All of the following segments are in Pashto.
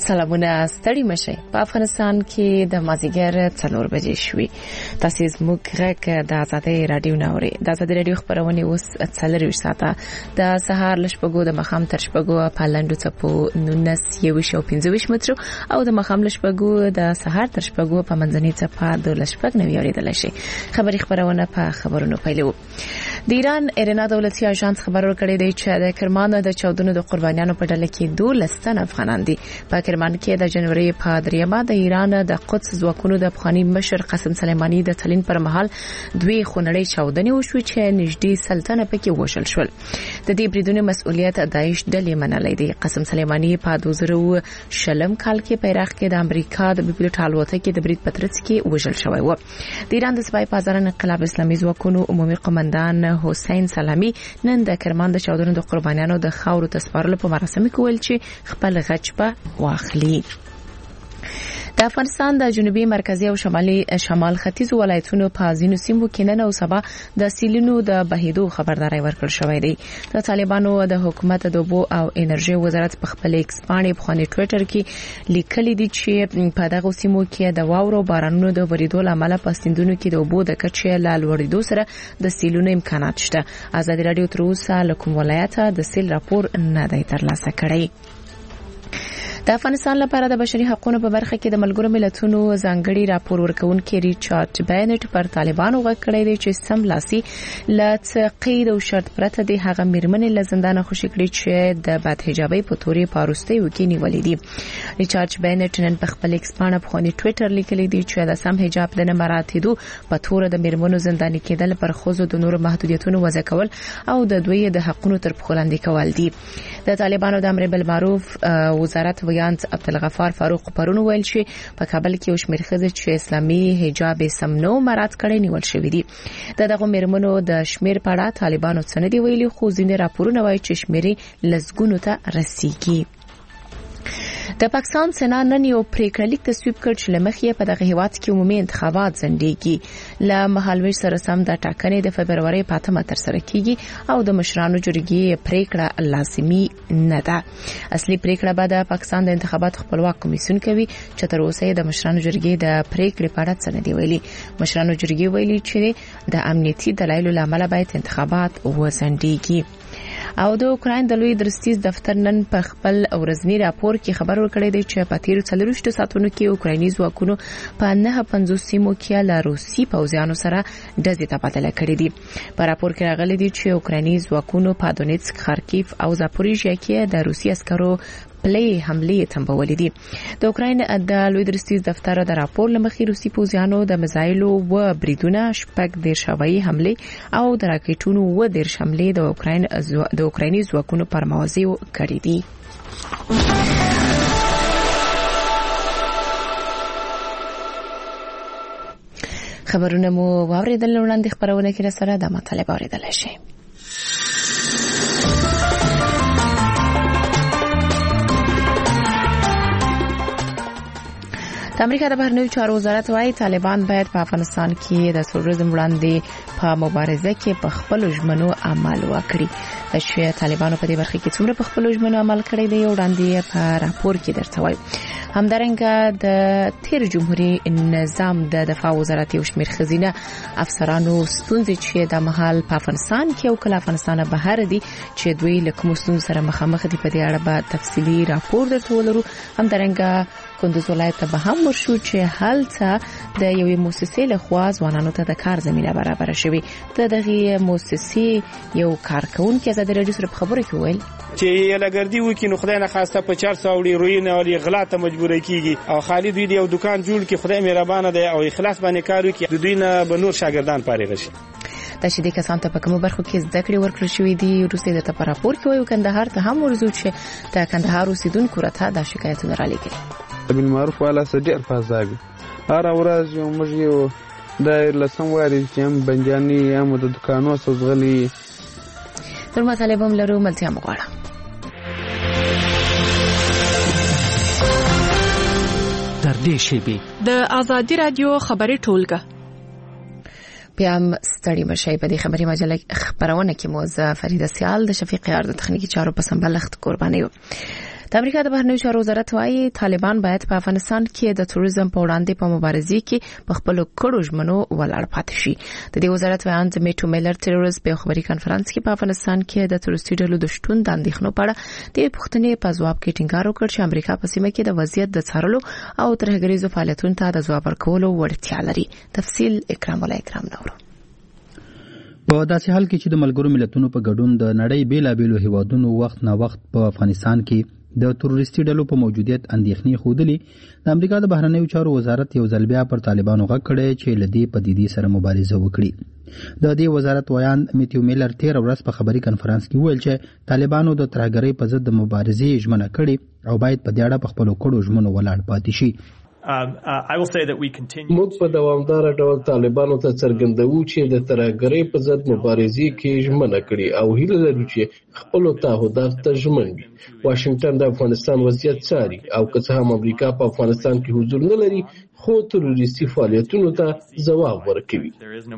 سلامونه ستړي مشه. په افغانستان کې د مازیګر 4 بجې شوې. تاسو زموږ غږ د آزادۍ رادیو ناوړي. د آزادۍ رادیو خبرونه اوس 4 ساعته د سهار لشپګو د مخام تر شپګو په لندو چپو 19:15 متر او د مخام لشپګو د سهار تر شپګو په منځني چپا د لشپګ نوي اوریدل شي. خبرونه په خبرونو پیلو. د ایران ایرنا دولتي اژانس خبر ورکړی دی چې د کرمان د چاودنو د قربانیانو په ډله کې 12 تن افغانان دي. په کرمان کې د جنوري په 3 د ایران د قدس ځواکونو د افغاني مشر قاسم سلیمانی د تلین پر مهال دوی خونړۍ چاودنې وشوې چې نږدې سلطنه پکې وشل شول. د دې بریدونو مسؤلیت داعش ډلې منلې دي. قاسم سلیمانی په 2000 کال کې په عراق کې د امریکا د پیلوټ الوتکې د برید پترڅ کې وشل شوی و. د ایران د سپای پازار انقلاب اسلامي ځواکونو عمومي قومندان حسین سلامی نن د کرمان د چاودنو د قربانیانو د خاورو تسپارلو په مراسمو کې ویل چې خپل غچ په واخلي. د افغانستان د جنوبي مرکزی او شمال ختیځ ولایتونو په ځینو سیمو کې نن او سبا د سیلونو د بهیدو خبرداري ورکړل شوې ده. د طالبانو د حکومت د اوبو او انرژي وزارت په خپل ایکس باندې په خاني ټوئیټر کې لیکلي دي چې په دغه سیمو کې د واورو بارانونو د وریدو لامل په سیندونو کې د اوبو د کچې له لوړېدو سره د سیلونو امکانات شته. آزادي رادیو تر اوسه له کوم ولایت د سیل راپور نه دی ترلاسه کړی. د افغانستان لپاره د بشري حقوقو په برخه کې د ملګرو ملتونو ځانګړي راپور ورکونکي ریچارډ باینټ پر طالبانو غږ کړی دی چې سملاسي ل قید او شرط پرته د هغه میرمنې له زندان خوشي کړي چې د بد حجابي په تورې پاروستي وکي نیولې دي. ریچارډ باینټ نن په خپل ایکس باندې په خوني ټوئیټر لیکلی دی چې د سم حجاب د مراتبو په تور د میرمنو زنداني کېدل پر خوځو د نور محدودیتونو وضع کول او د دوی د حقوقو تر پخ لاندې کول دي. د طالبانو د امر بالمعروف وزارت عبدالغفار فاروق پرون ویل چې په کابل کې وشمیر خزه چې اسلامي حجاب سمنو مراد کړي نیول شوې دي. دغه میرمنو د شمیر په اړه طالبانو څه نه دی ویلي، خو ځینې راپورونه وایي چې شمیرې لزګونو ته رسیږي. د پاکستان سنا نن یو پریکړه لیک تصویب کړ چې لمخې په دغه هیواد کې عمومي انتخابات ځنډيږي. له مهالوي سره سم د ټاکنې د فبرवरी په 8 تر سره کیږي او د مشرانو جرګې پریکړه لازمي نه ده. اصلي پریکړه به د پاکستان د انتخاباتو خپلواک کمیسیون کوي چې تر اوسه د مشرانو جرګې د پریکړې په اړه څه نه دی ویلي. مشرانو جرګې ویلي چې د امنیتي دلایلو لامل باید انتخابات وځنډيږي. او د اوکراین د لوی درستیز دفتر نن په خپل ورځنی راپور کې خبر ورکړی دی چې په تیر 40 ساعتونو کې اوکرایني ځواکونو په 950 سیمو کې له روسي پوځیانو سره ډزې تبادله کړې دي. په راپور کې راغلي دي چې اوکرایني ځواکونو په دونیتسک، خارکیف او زاپوریژیا کې د روسي عسکرو پلي حمله تنبولې دي. د اوکراین د لوی درستیز دفتر د راپور لمخې روسي پوځیانو د میزایلو و بریدونه شپږ د شوایي حمله او د راکټونو و د حمله د اوکرایني ځواکونو پر مواضع کړې دي. خبرونه مو واوریدل، وړاندې خبرونه کې سره د مطالبه اوریدل شي. د امریکا د بهرنیو چارو وزارت وايي طالبان باید په افغانستان کې د تروریزم وړاندې په مبارزه کې په خپل ژمنو عمل وکړي. چې طالبانو په دې برخه کې څومره په خپل ژمنو عمل کړی دی وړاندې په راپور کې درته وایي. همدارنګه د تیر جمهوریت نظام د دفاع وزارت یو شمېر خزینه افسرانو ستونزې چې د مهال په افغانستان کې او کله افغانستان بهر دي چې دوی له کوم ستونزو سره مخامخ دي په دې اړه به تفصیلی راپور درته ولرو. همدارنګه کندوز ولایت به هم ورشو چې هلته د یوې مؤسسې لخوا ځوانانو ته د کار زمينه برابر شوي. دغه مؤسسې یو کارکونکو آزادي رادیو سره خبرې کوي چې لګردي وکي نو خدای نه خواسته په 400 وړي روینه او غلا ته مجبور کیږي او خالد دوی یو دکان جوړ کړي. خدای مهربانه دی او اخلاص باندې کار وکي د دوی نه به نور شاګردان فارغ شي. د شې د کسان ته په کومو برخو کې زده کړې ورکړل شوې دي. روسي د تپراپور کې وایي کندهار ته هم ورزو چې د کندهار اوسیدونکو راته د شکایتونو را لګي. بالمعروف والا سدیر فازابي هر ورځ یو موږ یو دایر لسم واري چې هم بنجاني هم د دکانو سوزغلي تر مطالبه لرو ملتیا مغواړه. در دې شیبي د آزادي رادیو خبري ټولګه بیا هم ستړي مشي. په دې خبري مجله خبرونه کې موزه فریده سیال د شفیق یار د تخنیکی چارو په سمبلښت قرباني. د امریکا د بهرنیو چارو وزارت وايي طالبان باید په افغانستان کې د تروریزم په وړاندې په مبارزه کې په خپل کړو ژمنو ولاړ پاتې شي. د دې وزارت ویان میټو میلر ټیرورست په خبري کانفرنس کې په افغانستان کې د تروریستي ډلو د شتون د اندېښنو په اړه د پوښتنې په ځواب کې ټینګار وکړ چې امریکا په سیمه کې د وضعیت د څارلو او ترهګریزو فعالیتونو ته د ځواب ورکولو وړتیا لري. تفصیل اکرام نورو. په داسې حال کې چې د ملګرو ملتونو په ګډون د نړۍ بیلابېلو هیوادونو وخت نه وخت په افغانستان کې د تروریستي ډلو په موجودیت اندېښنې ښودلې، د امریکا د بهرنیو چارو وزارت یو ځل بیا پر طالبانو غږ کړی چې له دې پدیدې سره مبارزه وکړي. د دې وزارت ویان میټیو میلر 13 ورځ په خبري کانفرنس کې وویل چې طالبانو د ترهګرۍ په ضد د مبارزې ژمنه کړې او باید په دې اړه په خپلو کړو ژمنو ولاړ پاتې شي. موږ په دوامدار ډول طالبانو ته څرګندوو چې د ترهګرۍ په ضد مبارزې کې ژمنه کړې او هیله لرو چې خپل تعهدات ته ژمن وي. واشنگټن د افغانستان وضعیت څاري او که څه هم امریکا په افغانستان کې حضور نه لري خو تروریستي فعالیتونو ته ځواب ورکوي.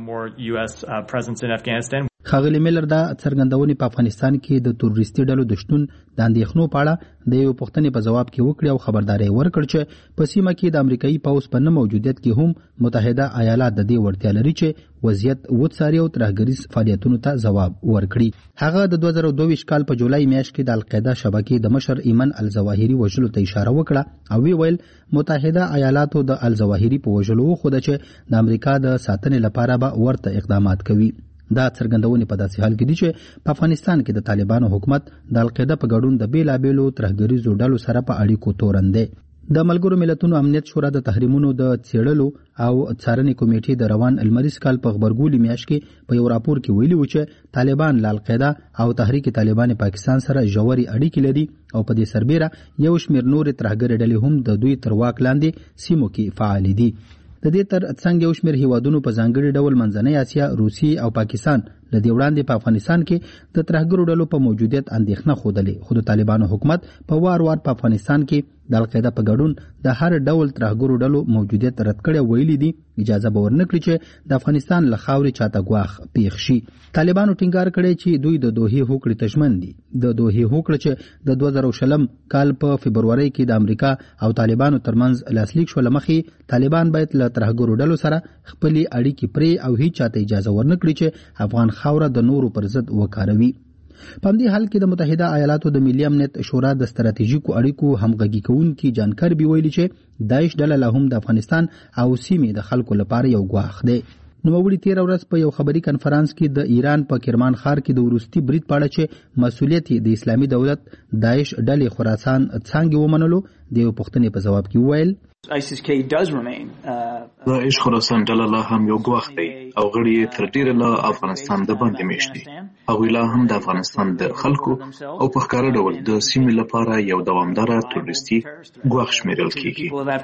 ښاغلي میلر دا څرګندونې په افغانستان کې د تروریستي ډلو د شتون د اندېښنو په اړه د یو پوښتنې په ځواب کې وکړي او خبرداري ورکړ چې په سیمه کې د امریکایي پوځ په نه موجودیت کې هم متحده ایالات د دې وړتیا لري چې وضعیت وڅاري او ترهګریز فعالیتونو ته ځواب ورکړي. هغه د 2022 کال په جولای میاشت کې د القاعده شبکې د مشر ایمن الظواهري وژلو ته اشاره وکړه او ویل متحده ایالاتو د الظواهري په وژلو خو د چې د امریکا د ساتنې لپاره به ورته اقدامات کوي. دا څرګندونې په داسې حال کې دي چې په افغانستان کې د طالبانو حکومت د القاعده په ګډون د بیلابېلو ترهګریزو ډلو سره په اړیکو تورن دی. د ملګرو ملتونو امنیت شورا د تحریمونو د څېړلو او څارنې کمیټې د روان المریز کال په خبرګولي میاشت کې په یو راپور کې ویلي و چې طالبان له القاعده او تحریک طالبان پاکستان سره ژورې اړیکې لري او په دې سربېره یو شمېر نورې ترهګرې ډلې هم د دوی تر واک لاندې سیمو کې فعال دي. د دې تر څنګ یو شمېر هیوادونو په ځانګړي ډول منځنۍ اسیا، روسیې او پاکستان له دې وړاندې په افغانستان کې د ترهګرو ډلو په موجودیت اندېښنه ښودلې، خو د طالبانو حکومت په وار په افغانستان کې د القاعده په ګډون د هر ډول ترهګرو ډلو موجودیت رد کړی ویلي دي اجازه به ورنکړي چې د افغانستان له خاورې چاته ګواښ پیښ شي. طالبانو ټینګار کړی چې دوی د دوحې هوکړې ته ژمن دي. د دوحې هوکړه چې د 2020 کال په فبرورۍ کې د امریکا او طالبانو ترمنځ لاسلیک شو، لمخې طالبان باید له ترهګرو ډلو سره خپلې اړیکې پرې او هیڅ چاته اجازه ورنکړي چې افغان خاوره د نورو پر ضد وکاروي. په همدې حال کې د متحده ایالاتو د ملي امنیت شورا د ستراتیژیکو اړیکو همغږي کوونکي جان کربي ویلي چې داعش ډله لا هم د افغانستان او سیمې د خلکو لپاره یو ګواښ دی. نوموړي 13 ورځ په یو خبري کانفرنس کې د ایران په کرمان ښار کې د وروستي برید په اړه چې مسؤلیت د اسلامي دولت داعش ډلې خراسان څانګې ومنلو د یو پوښتنې په ځواب کې وویل داعش خراسان ډله لا هم یو ګواښ دی او غړي یې تر ډیره له افغانستان د باندې میشت دي. هغوی لا هم د افغانستان د خلکو او په ښکاره ډول د سیمې لپاره یو دوامداره تروریستي ګواښ شمیرل کیږي.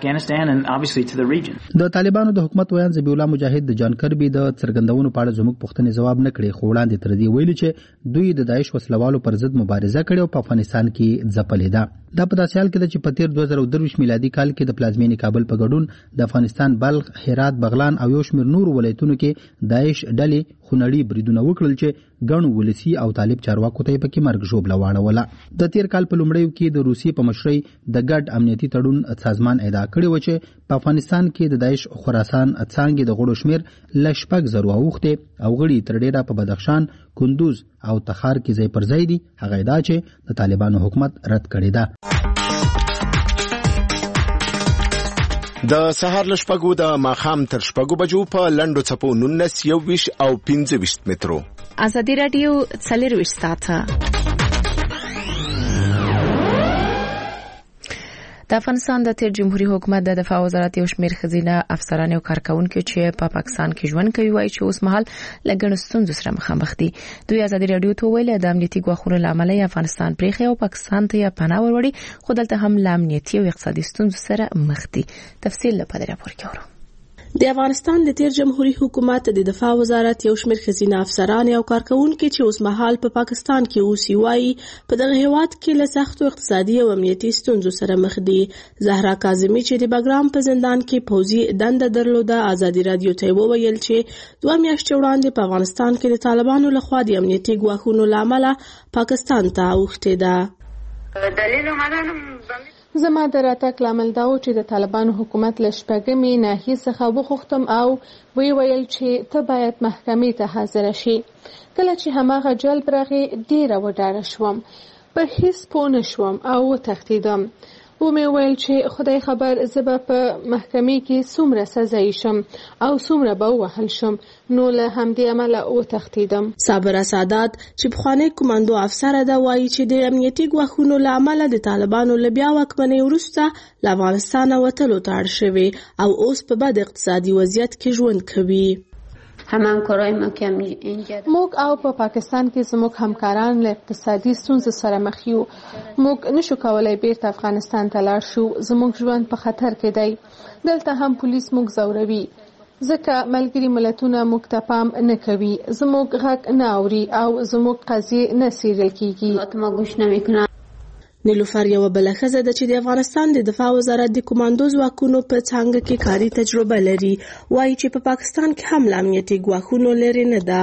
د طالبانو د حکومت ویان ذبیح الله مجاهد د جان کربي د څرګندونو په اړه زموږ پوښتنې ځواب نه کړي، خو وړاندې تر دې ویلي چې دوی د داعش وسلوالو پر ضد مبارزه کړې او په افغانستان کې ځپلې ده. دا په داسې حال کې ده چې په تیر 2023 میلادي کال کې د پلازمینې کابل په ګډون د افغانستان بلخ، هرات، بغلان او یو شمېر نورو ولایتونو کې داعش ډلې خونړي بریدونه وکړل چې ګڼو ولسي او طالب چارواکو ته پکې مرګ ژوبله واړوله. د تیر کال په لومړیو کې د روسیې په مشرۍ د ګډ امنیتي تړون سازمان ادعا کړې و چې په افغانستان کې د داعش خراسان څانګې د غړو شمېر له 6,000 اوښتې او غړي تر ډیره په بدخشان، کندوز او تخار کې ځای پر ځای دي. هغه ادعا چې د طالبانو حکومت رد کړې ده. د سهار له شپږو د ماښام تر شپږو بجو په لنډو څپو 19، 21 او 25 مترو. ازادي راډیو 24 ساعته د افغانستان د تیر جمهوریت حکومت د دفاع وزارت یو شمېر ښځینه افسران او کارکونکو چې په پاکستان کې ژوند کوي وایي چې اوس مهال له ګڼو ستونزو سره مخامخ دي. دوی ازادي راډیو ته ویل د امنیتي ګواښونو له امله افغانستان پرېښی او پاکستان ته یې پناه وروړي، خو دلته هم له امنیتي او اقتصادي ستونزو سره مخ دي. تفصیل لپاره راپور کې اورو. د افغانستان د تیر جمهوریت حکومت د دفاع وزارت یو شمېر ښځینه افسران او کارکونکو چې اوس مهال په پاکستان کې اوسي وایي په دغه هیواد کې له سختو اقتصادي او امنیتي ستونزو سره مخ دي. زهرا کاظمي چې د بګرام په زندان کې پوځي دنده درلوده ازادي راډیو ته وویل چې 2 میاشتې وړاندې په افغانستان کې د طالبانو لخوا د امنیتي ګواښونو له امله پاکستان ته اوښتې ده. زما د راتګ لامل دا و چې د طالبانو حکومت له شپږمې ناحیې څخه وغوښتم او وی ویل چې ته باید محکمې ته حاضر شي. کله چې هماغه جلب راغی ډیره وډاره شوم، پر هیڅ پوه نشوم او وتښتېدم. و مې ویل چې خدای خبر زه به په محکمې کې څومره سزا شم او څومره به ووهل شم، نو له همدې امله وتښتېدم. صابره سادات چې پخوانی کمانډو افسره ده وایي چې د امنیتي ګواښونو له امله د طالبانو له بیا واکمنۍ وروسته له افغانستانه وتلو ته اړ شوې او اوس په بد اقتصادي وضعیت کې ژوند کوي. موږ او په پاکستان کې زموږ همکاران له اقتصادي ستونزو سره مخ یو. موږ نشو کولای بیرته افغانستان ته لاړ شو. زموږ ژوند په خطر کې دی. دلته هم پولیس موږ ځوروي ځکه ملګري ملتونه موږ ته پام نه کوي، زموږ غږ نه اوري او زموږ قضیې نه څیړل کیږي. نیلوفر یو بل ښځه ده چې د افغانستان د دفاع وزارت د کمانډو ځواکونو په څانګه کې کاري تجربه لري. وایي چې په پاکستان کې هم له امنیتي ګواښونو لرې نه ده.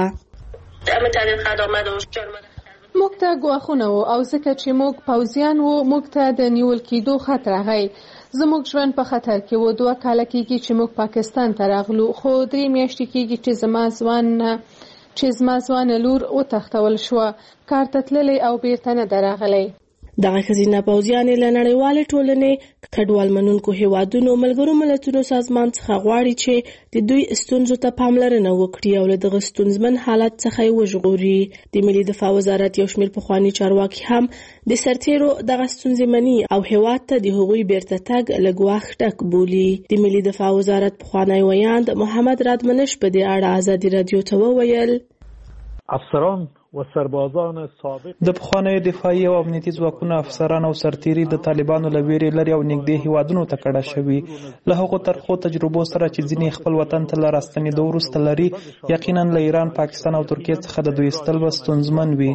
موږ ته ګواښونه وو او ځکه چې موږ پوځیان وو موږ ته د نیول کېدو خطر راغی. زموږ ژوند په خطر کې و. 2 کاله کېږي چې موږ پاکستان ته راغلو، خو 3 میاشتې کېږي چې زما ځوان لور وتښتول شوه، کار ته تللی او بیرته نه ده راغلی. دغه ښځینه پوځیانې له نړیوالې ټولنې، کډوال منونکو هیوادونو، ملګرو ملتونو سازمان څخه غواړي چې د دوی ستونزو ته پاملرنه وکړي او له دغه ستونزمن حالت څخه یې وژغوري. د ملي دفاع وزارت یو شمېر پخواني چارواکي هم د سرتیرو دغه ستونزې مني او هیواد ته د هغوی بیرته تګ له ګواښ ډک بولي. د ملي دفاع وزارت پخوانی ویاند محمد رادمنش په دې اړه ازادي رادیو ته وویل: افسران و سربازان سابق د پخوانیو دفاعي او امنیتي ځواکونو افسران او سرتیري د طالبانو له ویرې لري او نږدې هیوادونو ته کډه شوي. له هغو ترخو تجربو سره چې ځینې خپل وطن ته له راستنېدو وروسته لري، یقینا له ایران، پاکستان او ترکیې څخه د دوی ایستل به ستونزمن وي.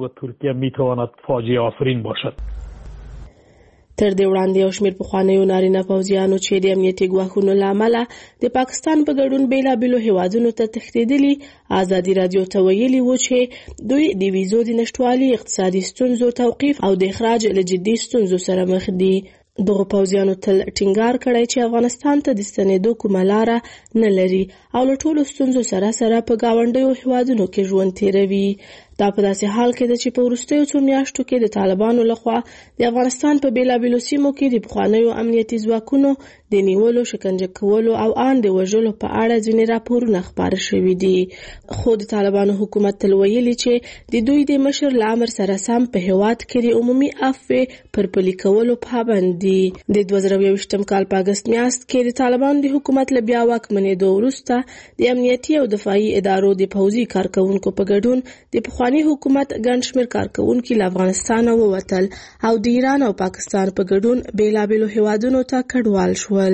تر دې وړاندې یو شمېر پخوانیو نارینه پوځیانو چې د امنیتي ګواښونو له امله د پاکستان په ګډون بېلابېلو هیوادونو ته تښتېدلي، ازادي رادیو ته ویلي وو چې دوی د ویزو د نشتوالي، اقتصادي ستونزو، توقیف او د اخراج له جدي ستونزو سره مخ دي. دغه پوځیانو تل ټینګار کړی چې افغانستان ته د ستنېدو کومه لاره نه لري او له ټولو ستونزو سره په ګاونډیو هیوادونو کې ژوند تیروي. دا په داسې حال کې ده چې په وروستیو څو میاشتو کې د طالبانو لخوا د افغانستان په بېلابېلو سیمو کې د پخوانیو امنیتي ځواکونو د نیولو، شکنجه کولو او ان د وژلو په اړه ځینې راپورونه خپاره شوي دي. خو د طالبانو حکومت تل ویلي چې د دوی د مشر له امر سره سم په هیواد کې د عمومي عفوې پر پلي کولو پابند دي. د 2021 کال په اګست میاشت کې د طالبانو د حکومت له بیا واکمنېدو وروسته د امنیتي او دفاعي ادارو د پوځي کارکونکو په ګډون د پخواني حکومت ګڼ شمېر کارکونکي له افغانستانه ووتل او د ایران او پاکستان په ګډون بېلابېلو هیوادونو ته کډوال شول.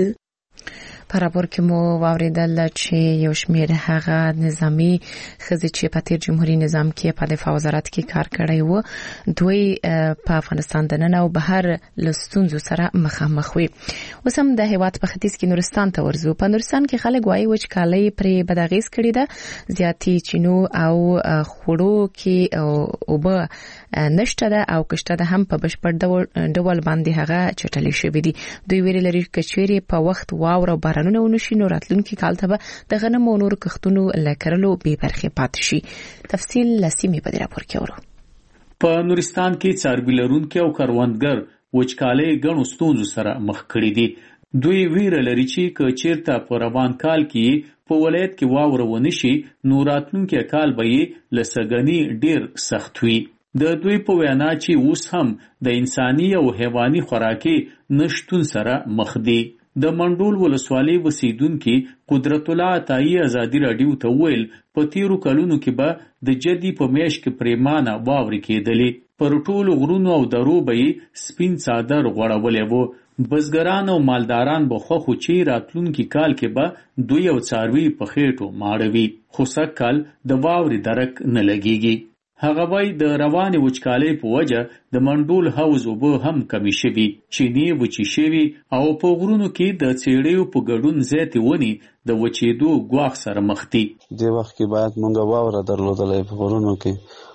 په راپور کې مو واوریدل چې یو شمېر هغه نظامی ښځې چې په تیر جمهوریت نظام کې په دفاع وزارت کې کار کړی و، دوی په افغانستان دننه او بهر له ستونزو سره مخامخ وي. اوس هم د هیواد په ختیځ کې نورستان ته ورځو. په نورستان کې خلک وایي وچکالۍ پرې بد اغېز کړې ده، زیاتې چینو او خوړو کې اوبه نشته ده او کشته ده هم په بشپړ ډول باندې هغه چټلې شوې دي. دوی ویلي لري چې چیرې په وخت واوره او بارانونه ونشي نو راتلونکي کال ته به د غنمو او نورو کښتونو له کرلو بې برخې پاتې شي. تفصیل له سیمې په دې راپور کې اورو. په نورستان کې څاروي لرونکي او کروندګر وچکالۍ ګڼو ستونزو سره مخ کړي دي. دوی ویره لري چې که چیرته په روان کال کې په ولایت کې واوره ونشي نو راتلونکي کال به یې له سږني ډېر سخت وي. د دوی په وینا چې اوس هم د انساني او حیواني خوراکي نشتون سره مخ دي. د منډول ولسوالۍ اوسیدونکي قدرت الله عطایي ازادي راډیو ته وویل په تیرو کلونو کې به د جدي په میاشت کې پریمانه واورې کېدلې، پر ټولو غرونو او درو به یې سپین څادر غوړولی و. بزګران او مالداران به خوښ وو چې راتلونکي کال کې به دوی او څاروي په خېټو ماړوي، خو سږکال د واورې درک نه لګېږي. هغه وایي د روانې وچکالۍ په وجه د منډول حوض اوبه هم کمې شوي، چینې وچې شوي او په غرونو کې د څېړیو په ګډون زیاتې ونې د وچېدو ګواښ سره مخ دي. دې وخت کې باید موږ واوره درلودلی په غرونو کې،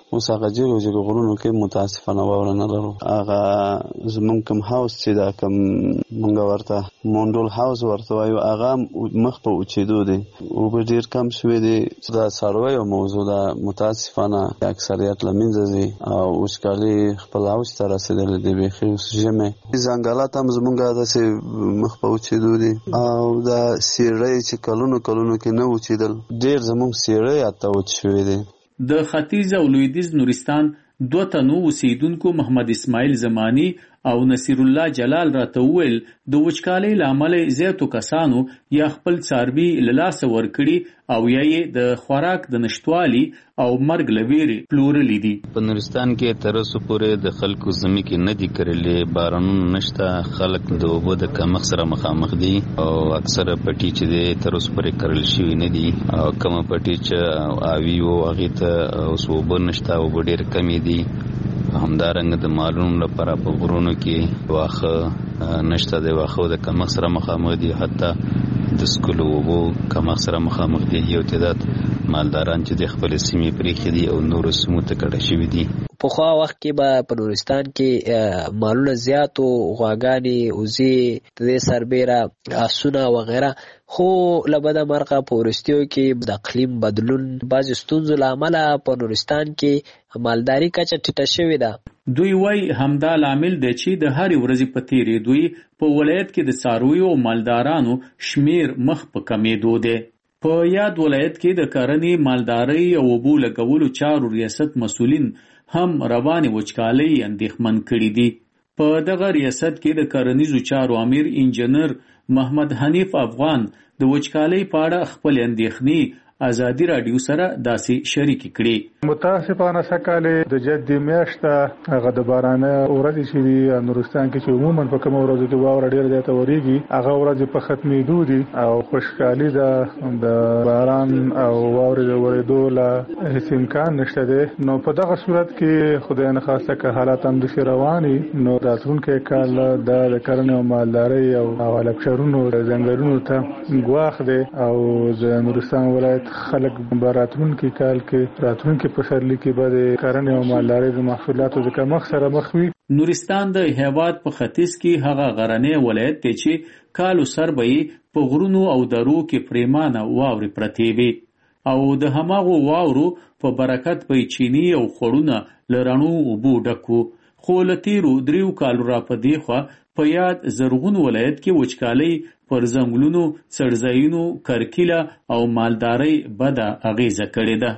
اوس هغه جګو غرونو کې متاسفانه واوره نه لرو. هغه زمونږ کوم هاوس چې دا کوم مونږ ورته مونډول هاوس ورته وایو هغه مخ په اوچېدو دی او به ډېر کم شوی دی. دا څاروی او موضوع دا متاسفانه اکثریت له منځه ځي او وچکالي خپل اوج ته رسېدلې دی. بیخي اوس ژمی ځنګلات هم زمونږ داسې مخ په اوچېدو دي او دا سیړۍ چې کلونو کې نه اوچېدل ډېر زمونږ سیړۍ حتی وچ شوی دی. د ختیځ او لویدیځ نورستان 2 تنو اوسیدونکو محمد اسماعیل زمانی او نصیر الله جلال راته وویل د وچکالۍ له امله زیاتو کسانو یا خپل څاروي له لاسه ورکړي او یا یې د خوراک د نشتوالي او مرګ له ویرې پلورلي دي. په نورستان کې تر اوسه پورې د خلکو ځمکې نه دي کرلې، بارانونه نشته، خلک د اوبو د کمښت سره مخامخ دي او اکثره پټي چې دی تر اوسه پورې کرل شوي نه دي او کومه پټي چې آوي وو هغې ته اوس اوبه نشته، اوبه ډېرې کمې دي. همدارنګه د مالونو لپاره په غرونو کې واښه نشته دی، واښه د کمښت سره مخامخ دي، حتی د سکلو اوبو کمښت سره مخامخ دي. یو تعداد مالداران چې د خپل سیمې پریښي دي او نورو سیمو ته کډه شوي دي. پخوا وخت کې به په نورستان کې مالونه زیاتو، غواګانې، وزې، د دې سربیره آسونه وغیره، خو له بده مرغه په وروستیو کې د اقلیم بدلون بعضې ستونزو له امله په نورستان کې مالداري کچه ټیټه شوې ده. دوی وایي همدا لامل دی چې د هرې ورځې په تېرېدو په ولایت کې د څارویو او مالدارانو شمیر مخ په کمېدو دی. په یاد ولایت کې د کرنې، مالدارۍ او اوبو لګولو چارو ریاست مسؤلین هم روانې وچکالۍ اندېښمن کړي دي. په دغه ریاست کې د کرنیزو چارو امیر انجنیر محمد حنیف افغان د وچکالۍ په اړه خپل اندېښنې ازادي راډیو سره داسې شریک کړي. متاسفانه سکاله د جدي میاشته هغه د بارانه ورځې چې نورستان کې چې عموما په کوم ورځو کې واوره ډېر زیاته وریږي هغه ورځې په ختمېدو دي او خوشحالي ده د باران او واورې د ورېدو له هیڅ امکان نشته دی. نو په دغه صورت کې خدای نه خواسته که حالات هم داسې رواني نو راتلونکی کال د کرنې او مالدارۍ او هلکشرونو ځنګلونو ته ګواښ دی او د نورستان ولایت خلک راتلونکي کال کې راتلونکي پسرلي کې به د کرنې او مالدارۍ د محصولاتو د کمښت سره مخ وي. نورستان د هیواد په ختیځ کې هغه غرنی ولایت دی چې کالو سر به یې په غرونو او درو کې پریمانه واورې پرتې وي او د هماغو واورو په برکت به چینی او خوړونه له رڼو اوبو ډک وو. خو له تېرو 3 کالو را په دې خوا په یاد زرغون ولایت کې وچکالۍ پر ځنګلونو، څړځایونو، کرکیله او مالدارۍ بده اغیزه کړې ده.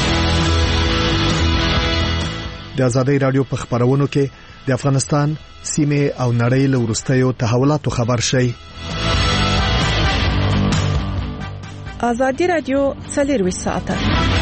د ازادۍ راډیو په خبرونو کې د افغانستان سیمه او نړۍ له وروستیو تحولاتو خبر شئ. ازادي راډیو 24 ساعته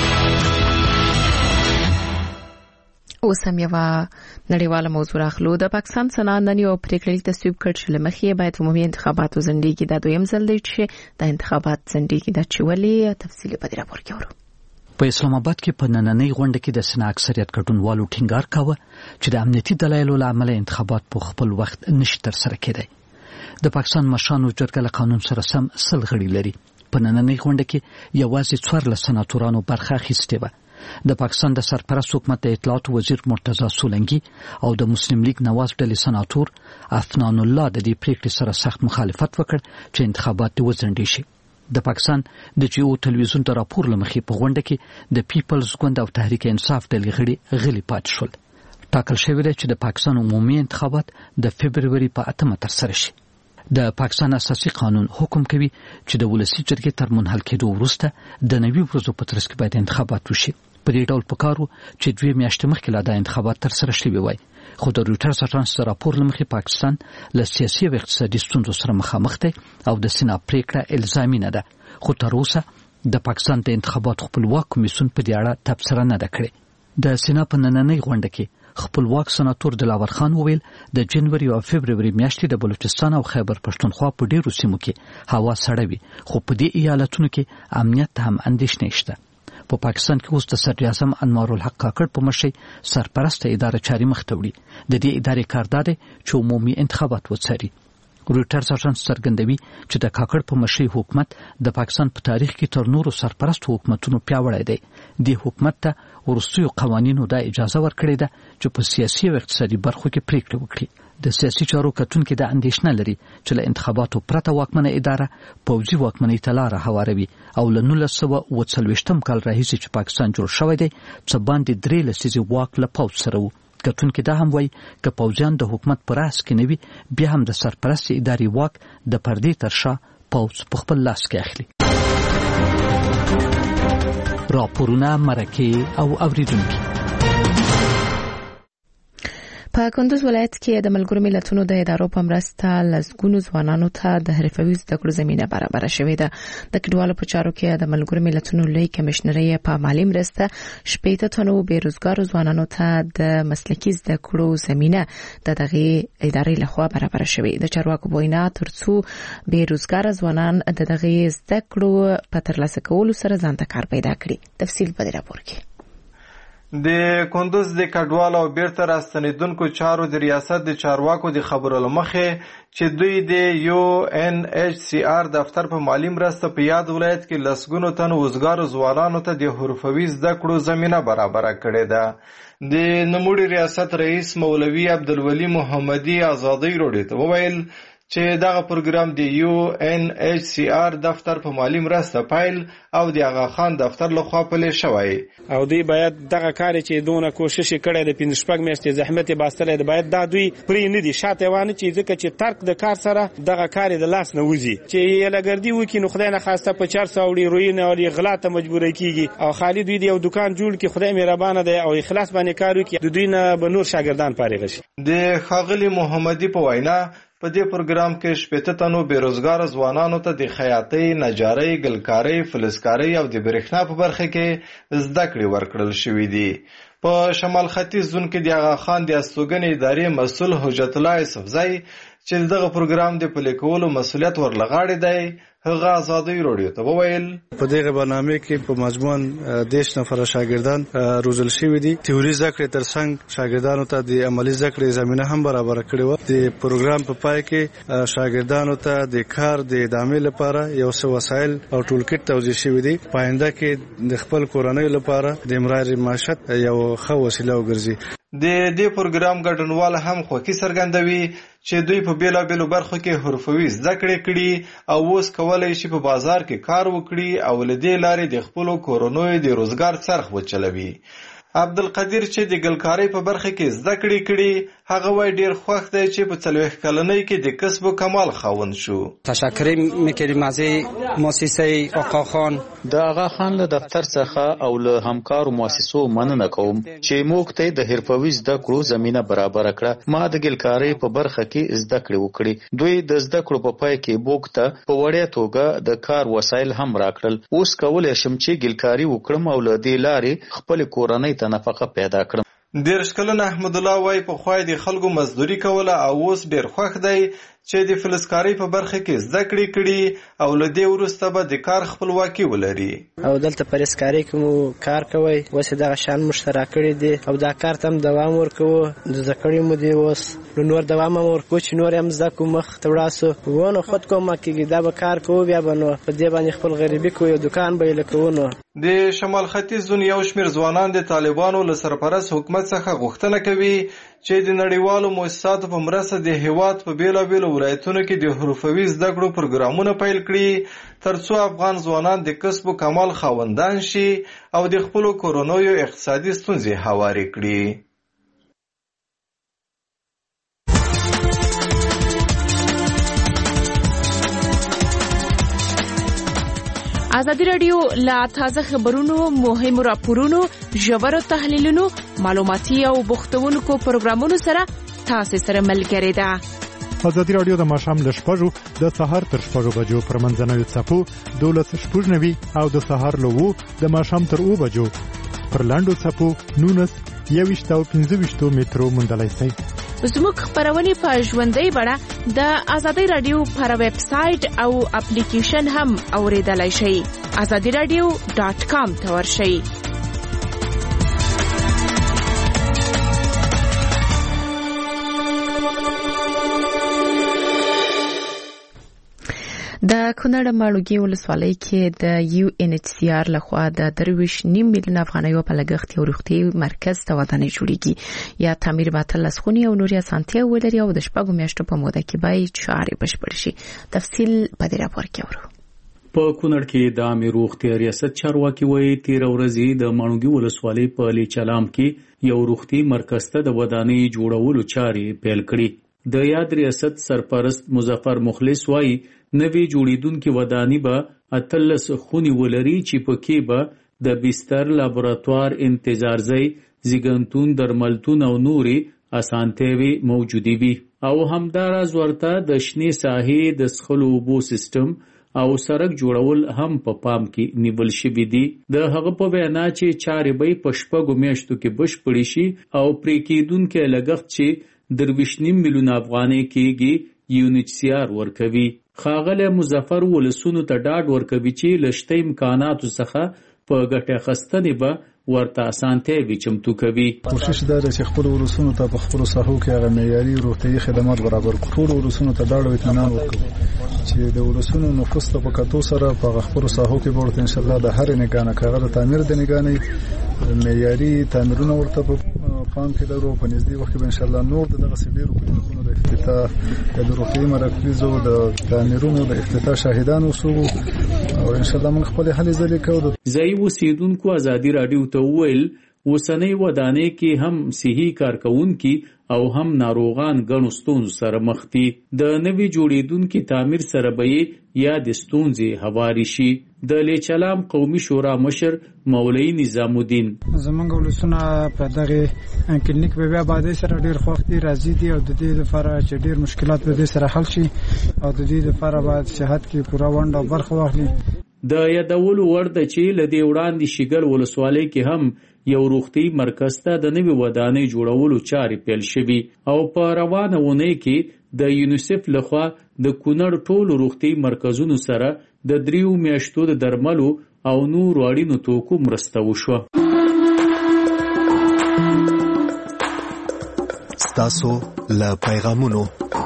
اوس هم یو نړیواله موضوع راخلو. د پاکستان سنا نن یو پریکړه تصویب کړ چې لمخې باید عمومي انتخاباتو ځنډیږي. دا دویم ځل دی چې د انتخابات ځنډیږي. دا چې ولې تفصیلی په دې راپور کې ورو. په اسلام آباد کې په نننۍ غونډه کې د سنا اکثریت ګډونوالو ټینګار کاوه چې د امنیتي دلایلو له امله انتخابات په خپل وخت نشي ترسره کېدای. د پاکستان مشرانو جرګه له قانون سره سم 100 غړي لري. په نننۍ غونډه کې یوازې 14 سناتورانو برخه اخیستې وه. د پاکستان د سرپرست حکومت د اطلاعات وزیر مرتضی سولنګي او د مسلم لیگ نواز ډلې سناتور افنان الله د دې پریکړې سره سخت مخالفت وکړ چې انتخابات وځنډي شي. د پاکستان د جیو ټلویزیون د راپور لمخې په غونډه کې د پیپلز ګوند او تحریک انصاف ډلې غړي غلي پاتې شول. ټاکل شوی دی چې د پاکستان عمومي انتخابات د فبرवरी په 8 ترسره شي. د پاکستان اساسي قانون حکم کوي چې د ولسی جرګې تر منحل کېدو وروسته د 90 ورځو په ترڅ کې باید انتخابات وشي. په دې ډول پکارو چې 2 میاشتې مخکې لا د انتخابات ترسره شوي وای. خو د رويټرز اژانس راپور لمخې پاکستان له سیاسي او اقتصادي ستونزو سره مخامخ دی او د سنا پریکړه الزامي نه ده. خو تر اوسه د پاکستان د انتخاباتو خپلواک کمیسیون په دې اړه تبصره نه ده کړې. د سنا په نننۍ غونډه کې خپلواک سناتور دلاور خان وویل د جنوري او فبرवरी میاشتې د بلوچستان او خیبر پښتونخوا په ډیرو سیمو کې هوا سړه وي، خو په دې ایالتونو کې امنیت هم اندېښنې شته. په پاکستان کې اوس د صدر اعظم انوار الحق کاکړ په مشرۍ سرپرسته اداره چاري مخ ته وړي. د دې ادارې کار دی چې عمومي انتخابات وڅاري. رويټرز اژانس څرګندوي چې د کاکړ په مشرۍ حکومت د پاکستان په تاریخ کې تر نورو سرپرست حکومتونو پیاوړی دی. د حکومت ته ورستیو قوانینو د اجازه ورکړې ده چې په سیاسي او اقتصادي برخو کې پریکړې وکړي. د سیاسي چارو کتونکي د اندېښنه لري چې له انتخاباتو پرته واکمنه اداره پوځي واکمنۍ ته لاره هواروي او له 1940 کال راهیسې چې پاکستان جوړ شوی دی څه باندې 3 لسیزې واک له پوځ سره و. کتونکي دا هم وایي که پوځیان د حکومت په راس کې نه وي بیا هم د سرپرست اداري واک د پردې تر شا پوځ په خپل لاس کې اخلي. راپورونه مرکه او اوریدونکي. په کندوز ولایت کې د ملګرو ملتونو د ادارو په مرسته لسګونو ځوانانو ته د حرفوي زده کړو زمينه برابر شوې ده. د کډوالو په چارو کې د ملګرو ملتونو لوی کمشنري په مالی مرسته 80 تنو بیروزګارو ځوانانو ته د مسلکي زده کړو زمينه د دغه ادارې لخوا برابر شوې. د چارواکو وینا ترڅو بیروزګار ځوانان د دغه زده کړو په ترلاسه کولو سره ځان ته کار پیدا کړي. تفصیل په دې راپور کې. د کندوز د کډوالو او بیرته راستنیدونکو چارو د ریاست د چارواکو د خبرو لمخې چې دوی د UNHCR دفتر په مالی مرسته په یاد ولایت کې لسګونو تن وزګارو ځوانانو ته د حرفوي زده کړو زمينه برابر کړې ده. د نموړي ریاست رئیس مولوي عبدالولي محمدي آزادۍ روډي ته وویل چې دغه پروګرام د UNHCR دفتر په مالی مرسته پایل او د آغا خان دفتر لخوا پلي شوی او دوی باید دغه کار چې دونه کوشش کړي د 15 میاشتې زحمت باسطله د باید دا دوی پرې نه دي شاته وانه چې ځکه چې ترک د کار سره دغه کار د لاس نه وځي چې لګردي وکي نو خدای نه خواسته په 400 وړي روینه او غلا ته مجبور کیږي او خالد دوی یو دکان جوړ کړي خدای مهربان دی او اخلاص باندې کار وکي د دوی نه به نور شاګردان فارغ شي. د خاغلی محمدي په وینا په دې پروګرام کې 80 تنو بیروزګار ځوانانو ته د خیاطۍ، نجارۍ، ګلکارۍ، فلزکارۍ او د برېښنا په برخه کې زده کړې ورکړل شوې دي. په شمال ختیځ زون کې د آغا خان د استوګنې ادارې مسؤل حجت الله یوسفزئی چې دغه پروګرام د پلي کولو مسؤلیت ورلغاړي دی هغه آزادۍ روډیو ته وویل په دغه برنامه کې په مجموعاً 10 نفر شاګردان روزل شوي دي. تیوري زده کړې ترڅنګ شاګردانو ته د عملی زده کړې زمينه هم برابر کړې و. د پروګرام په پای کې شاګردانو ته د کار د ادامې لپاره یو څه وسایل او ټولکټ توزیع شوي دي. پاینده کې د خپل کورنۍ لپاره د امرار معیشت یو ښه وسیله وګرځي. د دې پروګرام ګډونوال هم خوښي څرګندوي چې دوی په بیلابیلو برخو کې حرفوي زده کړې کړي او اوس کولای شي په بازار کې کار وکړي او له دې لارې د خپل کورونو د روزګار څرخ وچلوي. عبدالقدیر چې د ګلکارۍ په برخه کې زده کړې کړي هغه وای ډیر خوښ دی چې په 40 کلنۍ کې د کسب او کمال خاوند شو. تشکر میکنیم از مؤسسه آقا خان. د آقا خان له دفتر څخه او له همکارو مؤسسو مننه کوم چې موږ ته د حرفوي زده کړو زمينه برابر کړه. ما د ګلکارۍ په برخه کې زده کړې وکړې. دوی د زده کړو په پای کې موږ ته په وړیا توګه د کار وسایل هم راکړل. اوس کولای شم چې ګلکاري وکړم او له دې لارې خپل کورنۍ ته نفقه پیدا کړم. 13 کلن احمد الله وای په خوای د خلکو مزدوري کوله او اوس ډیر خوښ دی چې د فلزکارۍ په برخه کې زده کړې کړي او له دې وروسته به د کار خپلواکي ولري. او دلته فلزکارۍ کې مو کار کوي اوس دغه شان مشترک کړي دي او دا کار تم دوام ورکوي د ذکرې مو دی اوس نور دوام ورکو چې نور هم زده کوم مخ ته وړاسو ونه خود کوم کېږي دا به کار کوو بیا به نو په دې باندې خپل غریبي کوي دکان به لکونو. د شمال ختیځ زون یو شمیر ځوانان د طالبانو له سرپرست حکومت څخه غوښتنه کوي چې د نړیوالو مؤسساتو په مرسته د هیواد په بیلابیلو ولایتونو کې د حرفوي زده کړو پروګرامونه پیل کړي ترڅو افغان ځوانان د کسب او کمال خاوندان شي او د خپل کورونو اقتصادي ستونزې هواري کړي. ازادي رادیو لا تازه خبرونو مهمو راپورونو ژورو تحلیلونو معلوماتي او بوختونکو پروګرامونو سره تاسو سره ملګری ده. ازادي رادیو د ماښام له 6 د سهار تر 6 بجو پر منځنوي څپو 12:09 او د سهار له 2 د ماښام تر 2 بجو پر لاندو څپو 19:25 مترو مندلای شي. زموږ خبرونه په ژوندۍ بڼه د ازادي رادیو پر ویب سټ او اپلیکیشن هم اوریدلای شئ. azadiradio.com ته ورشئ. د کونړ ماړوګي ولسوالۍ کې د UNHCR لخوا د 23 میلیون افغانیو په لګښت یو روغتي مرکز ته ودانۍ جوړیږي یا تعمیر به تل لسخونی او نوري اسانتیا ولري او د شپږو میاشتو په موده کې به چارې بشپړ شي. تفصیل په دې راپور کې ورو. په کونړ کې د عامه روغتیا ریاست چارواکي وایي 13 ورځې د ماړوګي ولسوالۍ په لیچلام کې یو روغتي مرکز ته د ودانۍ جوړولو چارې پیل کړې. د یاد ریاست سرپرست مظفر مخلص وایي نوی جوړیدونکو ودانی به اتلس خونی ولري چې پکې به د بستر، لابراتوار، انتظار ځای، زیګنتون، درملتون او نوري اسانتیاوي موجودي وي او همداراز ورته د شنې ساحې د څښلو اوبو سیستم او سړک جوړول هم په پام کې نیول شوی دي. د هغه په وینا چې چارې به په شپږو میاشتو کې بشپړې شي او پرې کېدونکو لګښت چې 23 میلیون افغانۍ کېږي UNHCR ورکوي. ښاغلی مظفر ولسونو ته ډاډ ورکوي چې لشته امکاناتو څخه په ګټه اخیستنې به ورته اسانتیاوي چمتو کوي. کوشش دا دی چې خپل ولسونو ته په خپلو ساحو کې هغه معیاري روغتیايي خدمات برابر کړو. ټول ولسونو ته ډاډ او اطمینان ورکوو چې د ولسونو نفوس ته په کتو سره په خپلو ساحو کې به ورته انشاءالله د هرې نګانه کاغه د تعمیر د نګانې معیاري تعمیرونه ورته په پام کې لرو. په نږدې وخت کې به انشاءالله نور دغه ډېرو کلینیکونو د افتتاح د روغتیايي مراکزو د تعمیرونو د افتتاح شاهدان اوسو او انشاءالله موږ خپل هلې ځلې کوو. ځایي اوسیدونکو ازادي راډیو ته وویل اوسنۍ ودانۍ کې هم صحي کارکونکي او هم ناروغان ګڼو ستونزو سره مخ دي. د نوي جوړیدونکو تعمیر سره به یا د ستونزې هواري شي. د لیچلام قومي شورا مشر مولوي نظام الدین زمونږ ولسونه په دغه کلینیک په بیا باندې سره ډیر خوښ دي، راضي دي او د دې لپاره چې ډیر مشکلات به دې سره حل شي او د دې لپاره باید صحت کې پوره ونډه او برخه واخلي. د یادولو وړ ده چې لدې وړاندې شیګل ولسوالۍ کې هم یو روغتي مرکز ته د نوي ودانۍ جوړولو چارې پیل شوي او په روانه اونۍ کې د یونیسف لخوا د کونړ ټولو روغتي مرکزونو سره د 3 میاشتو د درملو او نور اړینو توکو مرسته وشوه. ستاسو له پیغامونو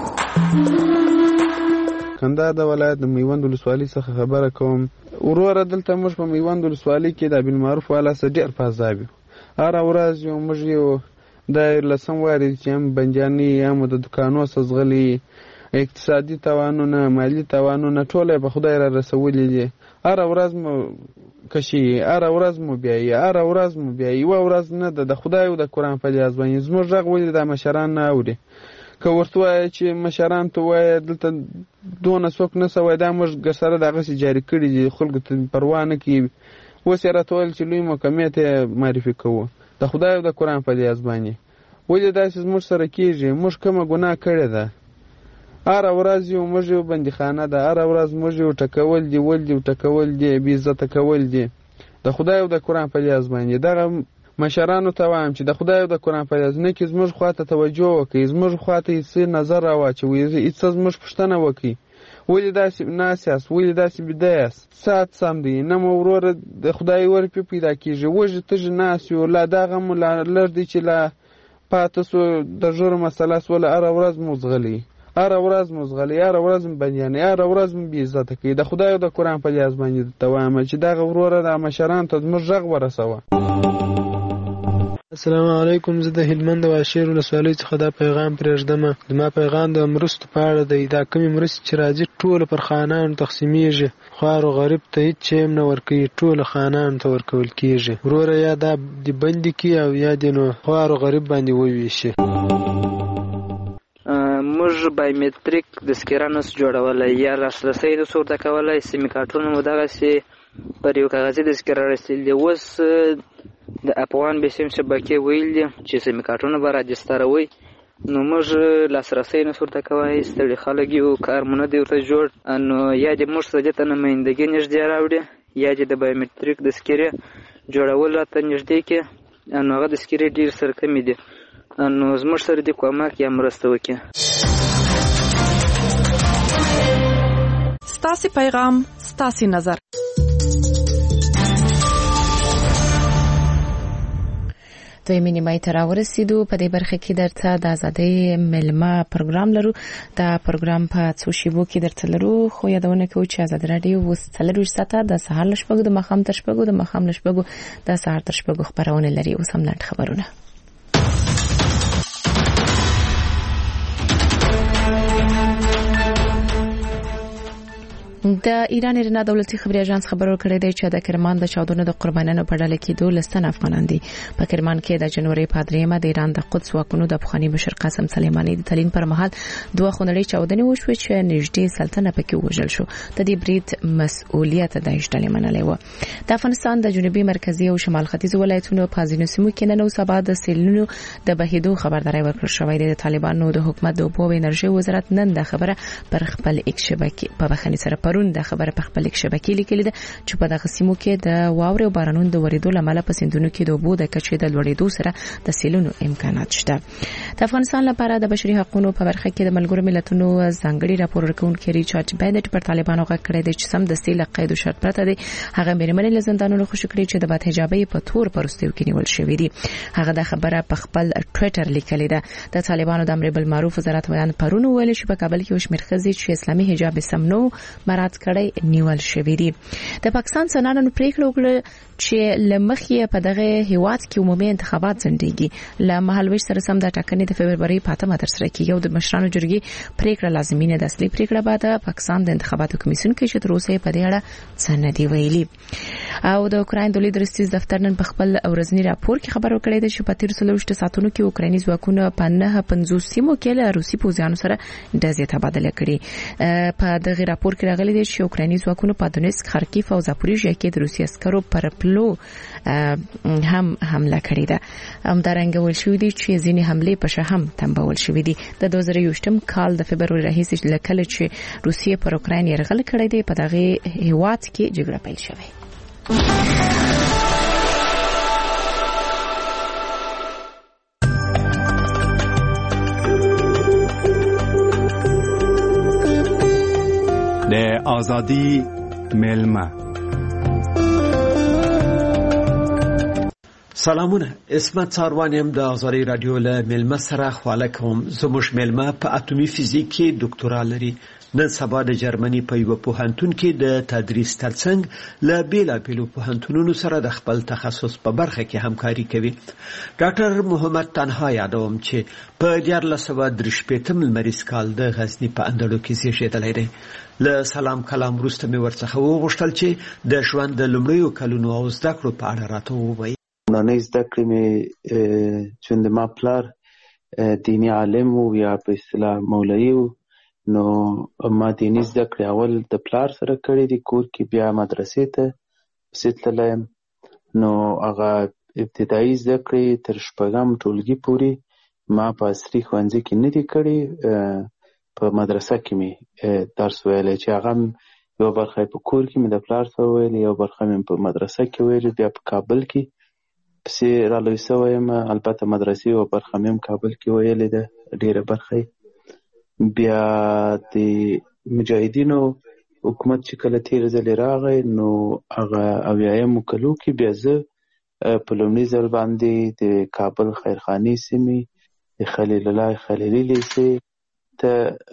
کندهار د ولایت د میوند ولسوالۍ څخه خبره کوم. وروره دلته موږ په میوند ولسوالۍ کې د بالمعروف والا سره ډېر فضا وي. هره ورځ یو موږ یو د لسم واري چې هم بنجاني هم د دکانو سزغلي اقتصادي توانونه مالی توانونه ټول په خدای را رسولي دي. هره ورځ مو کشي، هره ورځ مو بیايي، هره ورځ مو بیايي. یوه ورځ نه د خدای او د قرآن په لیاز باندې زموږ غږ ولې د مشران نه اوري. که ورته وایي چې مشران ته وایي دلته دونه څوک نه سوی دا موږ سره دغسې جاري کړي دي، خلکو ته پروا نه کوي. اوس یې راته ویل چې لوی محکمې ته معرفي کوو د خدای او د قرآن په لیاز باندې. ولې داسې زموږ سره کېږي؟ موږ کومه ګناه کړې ده؟ هره ورځ یو موږ یو بندیخانه ده، هره ورځ موږ یو ټکول دي، ول دي ټکول دي، بې عزته کول دي د خدای او د قرآن په لیاز باندې. دغه مشرانو ته وایم چې د خدای او د قرآن په لیاز نه کې زموږ خواته توجه وکړي، زموږ خواته هېڅ نظر راواچوي، هېڅ زموږ پوښتنه وکړي. ولې داسې ناست یاست؟ ولې داسې بیده یاست؟ ساعت سم دی نه مو وروره د خدای ور پې پیدا کېږي. وږې تږې ناست یو، لا دغه مو لا لږ دی چې لا پاته سو د ژوره مسله سوله. هره ورځ مو زغلي، هره ورځ مو زغلي، هره ورځ مو بندیانې، هره ورځ مو بې عزته کوي. د خدای او د قرآن په لیاز باندې درته وایم چې دغه وروره د مشرانو ته زموږ غږ ورسوه. السلام علیکم. زه د هلمند واشیر ولسوالۍ څخه دا پیغام پرېږدم. زما پیغام د مرستو په اړه دی. دا کومې مرستې چې راځي ټولو پر خانانو تقسیمیږي، خوار و غریب ته هېڅ شی هم نه ورکوي، ټولو خانانو ته ورکول کېږي. وروره یا دا د بندي کړي او یا د نو خوار و غریب باندې وویشي. موږ بایومټریک تذکره نسو جوړولی یا لاسرسی نسو ورته کولی. سیمې کارټونه مو دغسې پر یو کاغذي تذکره رسېدلي. اوس د افغان بسیم شبکې ویل دي چې سیمې کارټونه به راجستروي، نو موږ لاسرسی نسو ورته کولی. ستړي خلک یو، کار مو نه دی ورته جوړ. نو یا دې موږ ته دې ته نمایندګي نږدې راوړي یا دې د بایومټریک تذکرې جوړول راته نږدې کړي. نو هغه تذکرې ډېر سره کمې دي، نو زموږ سره دې کومک یا مرسته وکړي. ستاسې پیغام، ستاسې نظر. دویمې نیمایي ته راورسېدو. په دې برخه کې درته د ازادۍ مېلمه پروګرام لرو. دا پروګرام په څو شیبو کې درته لرو، خو یادونه کوو چې ازادي راډیو اوس 4 ساعته د سهار له 6 د ماښام تر 6 د ماښام له 6 د سهار تر 6 خبرونه لري. اوس هم لنډ خبرونه. د ایران ایرنا دولتي خبري اژانس خبر ورکړی دی چې د کرمان د چاودنو د قربانیانو په ډله کې 12 افغانان دي. په کرمان کې د جنوري په 3مه د ایران د قدس واکونو د پخوانی مشر قاسم سلیمانی د تلین پر مهال 2 خونړۍ چاودنې وشوې چې نږدې سلطنه پکې وژل شو. د دې برید مسؤلیت د ډلې منلې و. د افغانستان د جنوبي مرکزی او شمال ختیځ ولایتونو په ځینو سیمو کې نن او سبا د سیلونو د بهیدو خبرداري ورکړل شوې ده. د طالبانو د حکومت د اوبو او انرژي وزارت نن د خبره پر خپل ایکس شبکې په بخښنې سره د خبره په خپل شبکې لیکلې ده چې په دغه سیمو کې د واورې او بارانونو د ورېدو لامل په سیندونو کې د اوبو د کچې د لوړېدو سره د سیلونو امکانات شته. د افغانستان لپاره د بشري حقوقو په برخه کې د ملګرو ملتونو ځانګړي راپور ورکونکي ریچارډ بایډن پر طالبانو غږ کړی دی چې سم د سیل قید او شرط پرته دی. هغه مېرمنې له زندانونو خوشی کړي چې د بد حجابي په تور پرستیو کې نیول شوې دي. هغه د خبره په خپل ټوئیټر لیکلې ده. د طالبانو د امر بالمعروف وزارت ویان پرونه ویل چې په کابل کې وشمیر خزي چې اسلامي حجاب سم نو مراد کړي نیول شوې دي. د پاکستان سنانو پریکړه وکړه چې لمخې په دغه هیواد کې عمومي انتخابات ځنډيږي. ل مهالويش سره سم د ټاکنې د فبرवरी 5 تر سره کیږي او د مشرانو جرګې پریکړه لازمي نه ده. اصلي پریکړه بعد پاکستان د انتخاباتو کمیسیون کې چې تر اوسه په دې اړه څه نه دی ویلي. او د اوکراین د لیدر ستیز دفتر نن په خپل ورځنی راپور کې خبر ورکړی دی چې په 13 ساعتونو کې اوکرایني ځواکونه په 950 سیمو کې له روسي پوځیانو سره ډزې تبادله کړې. په دغه راپور کې راغلي دی چې اوکرایني ځواکونه په دونیسک، خارکیف او زاپوریژیا کې د روسي عسکرو پر پلو هم حمله کړې ده. همدارنګه ویل شوی دی چې ځینې حملې په شهم تنبول شوې دي. د 2020 کال د فبرवरी راهیسې لکه چې روسیه پر اوکراین یرغل کړی دی په دغه هیواد کې جګړه پیل شوه. د ازادي ملما. سلامونه، اسمت څاروانیم د ازادي رادیو له ملما سره خواله کوم. زموږ ملما په اټومي فزیک کې ډاکټورا لري. نن سبا د جرمني په یو پوهنتون کې د تدریس ترڅنګ له بیلابیلو پوهنتونونو سره د خپل تخصص په برخه کې همکاري کوي. ډاکټر محمد تنها یادوم چې په 1983 لمریز کال د غزنی په اندړو کې زیږیدلی دی. له سلام کلام وروسته مې ورڅخه وغوښتل چې د ژوند د لومړیو کلونو او زده کړو په اړه راته ووایي. لومړنۍ زده کړې مې چې د ما پلار دیني عالم و یا په اصطلاح مولوي و، نو ما دیني زده کړې اول د پلار سره کړې دي کور کې، بیا مدرسې ته پسې تللی یم. نو هغه ابتدایي زده کړې تر 6م ټولګي پورې ما په عصري ښوونځي کې نه دي کړې. په مدرسه کې مې درس ویلی چې هغه یو برخه په کور کې مې د پلار سره ویلې، یو برخه مې په مدرسه کې ویلې، بیا په کابل کې پسې رالوی سوی یم. البته مدرسې یو برخه مې هم کابل کې ویلې ده، ډېره برخه. بیا د مجاهدینو حکومت چې کله تیر ځلې راغی نو هغه 80مو کلو کې بیا زه په لومړي ځل باندې د کابل خیرخانې سیمې د خلیل الله خلیلي لیسې ته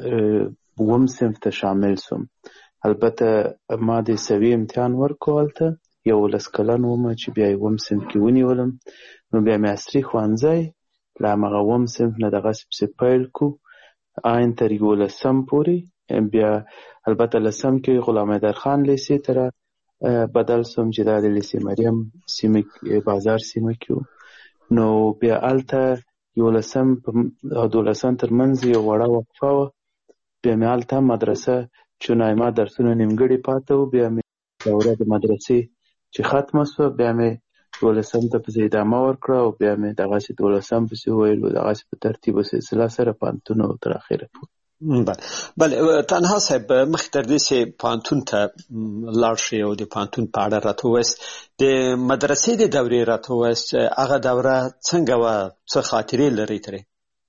2م صنف ته شامل سوم. البته ما د سوي امتحان ورکو هلته 11 کلن وم چې بیا 1م صنف کې ونیولم. نو بیا مې عصري ښوونځی له همغه 1م صنف نه دغسې پسې پیل کو آین تر 11م پورې. بیا البته 10م کې غلام حیدرخان لیسې ته بدل سوم چې دا د لیسې مریم سیمه بازار سیمه کې و. نو بیا هلته 11م او 12م ترمنځ یو وړه وقفه وه. بیا مې هلته مدرسه چونای ما درسونه نیمګړي پاته و. بیا مې دوره د مدرسې چې ختمه سوه بیا مې 12م ته پسې ادامه ورکړه او بیا مې دغسې 12م پسې وویل دغسې په ترتیب و سلسله سره پوهنتون او تر اخره پورې. بله تنها صاحب، مخکې تر دې چې پوهنتون ته لاړ شئ او د پوهنتون په اړه راته ووایاست، د مدرسې د دورې راته ووایاست، هغه دوره څنګه وه، څه خاطرې لرئ ترې؟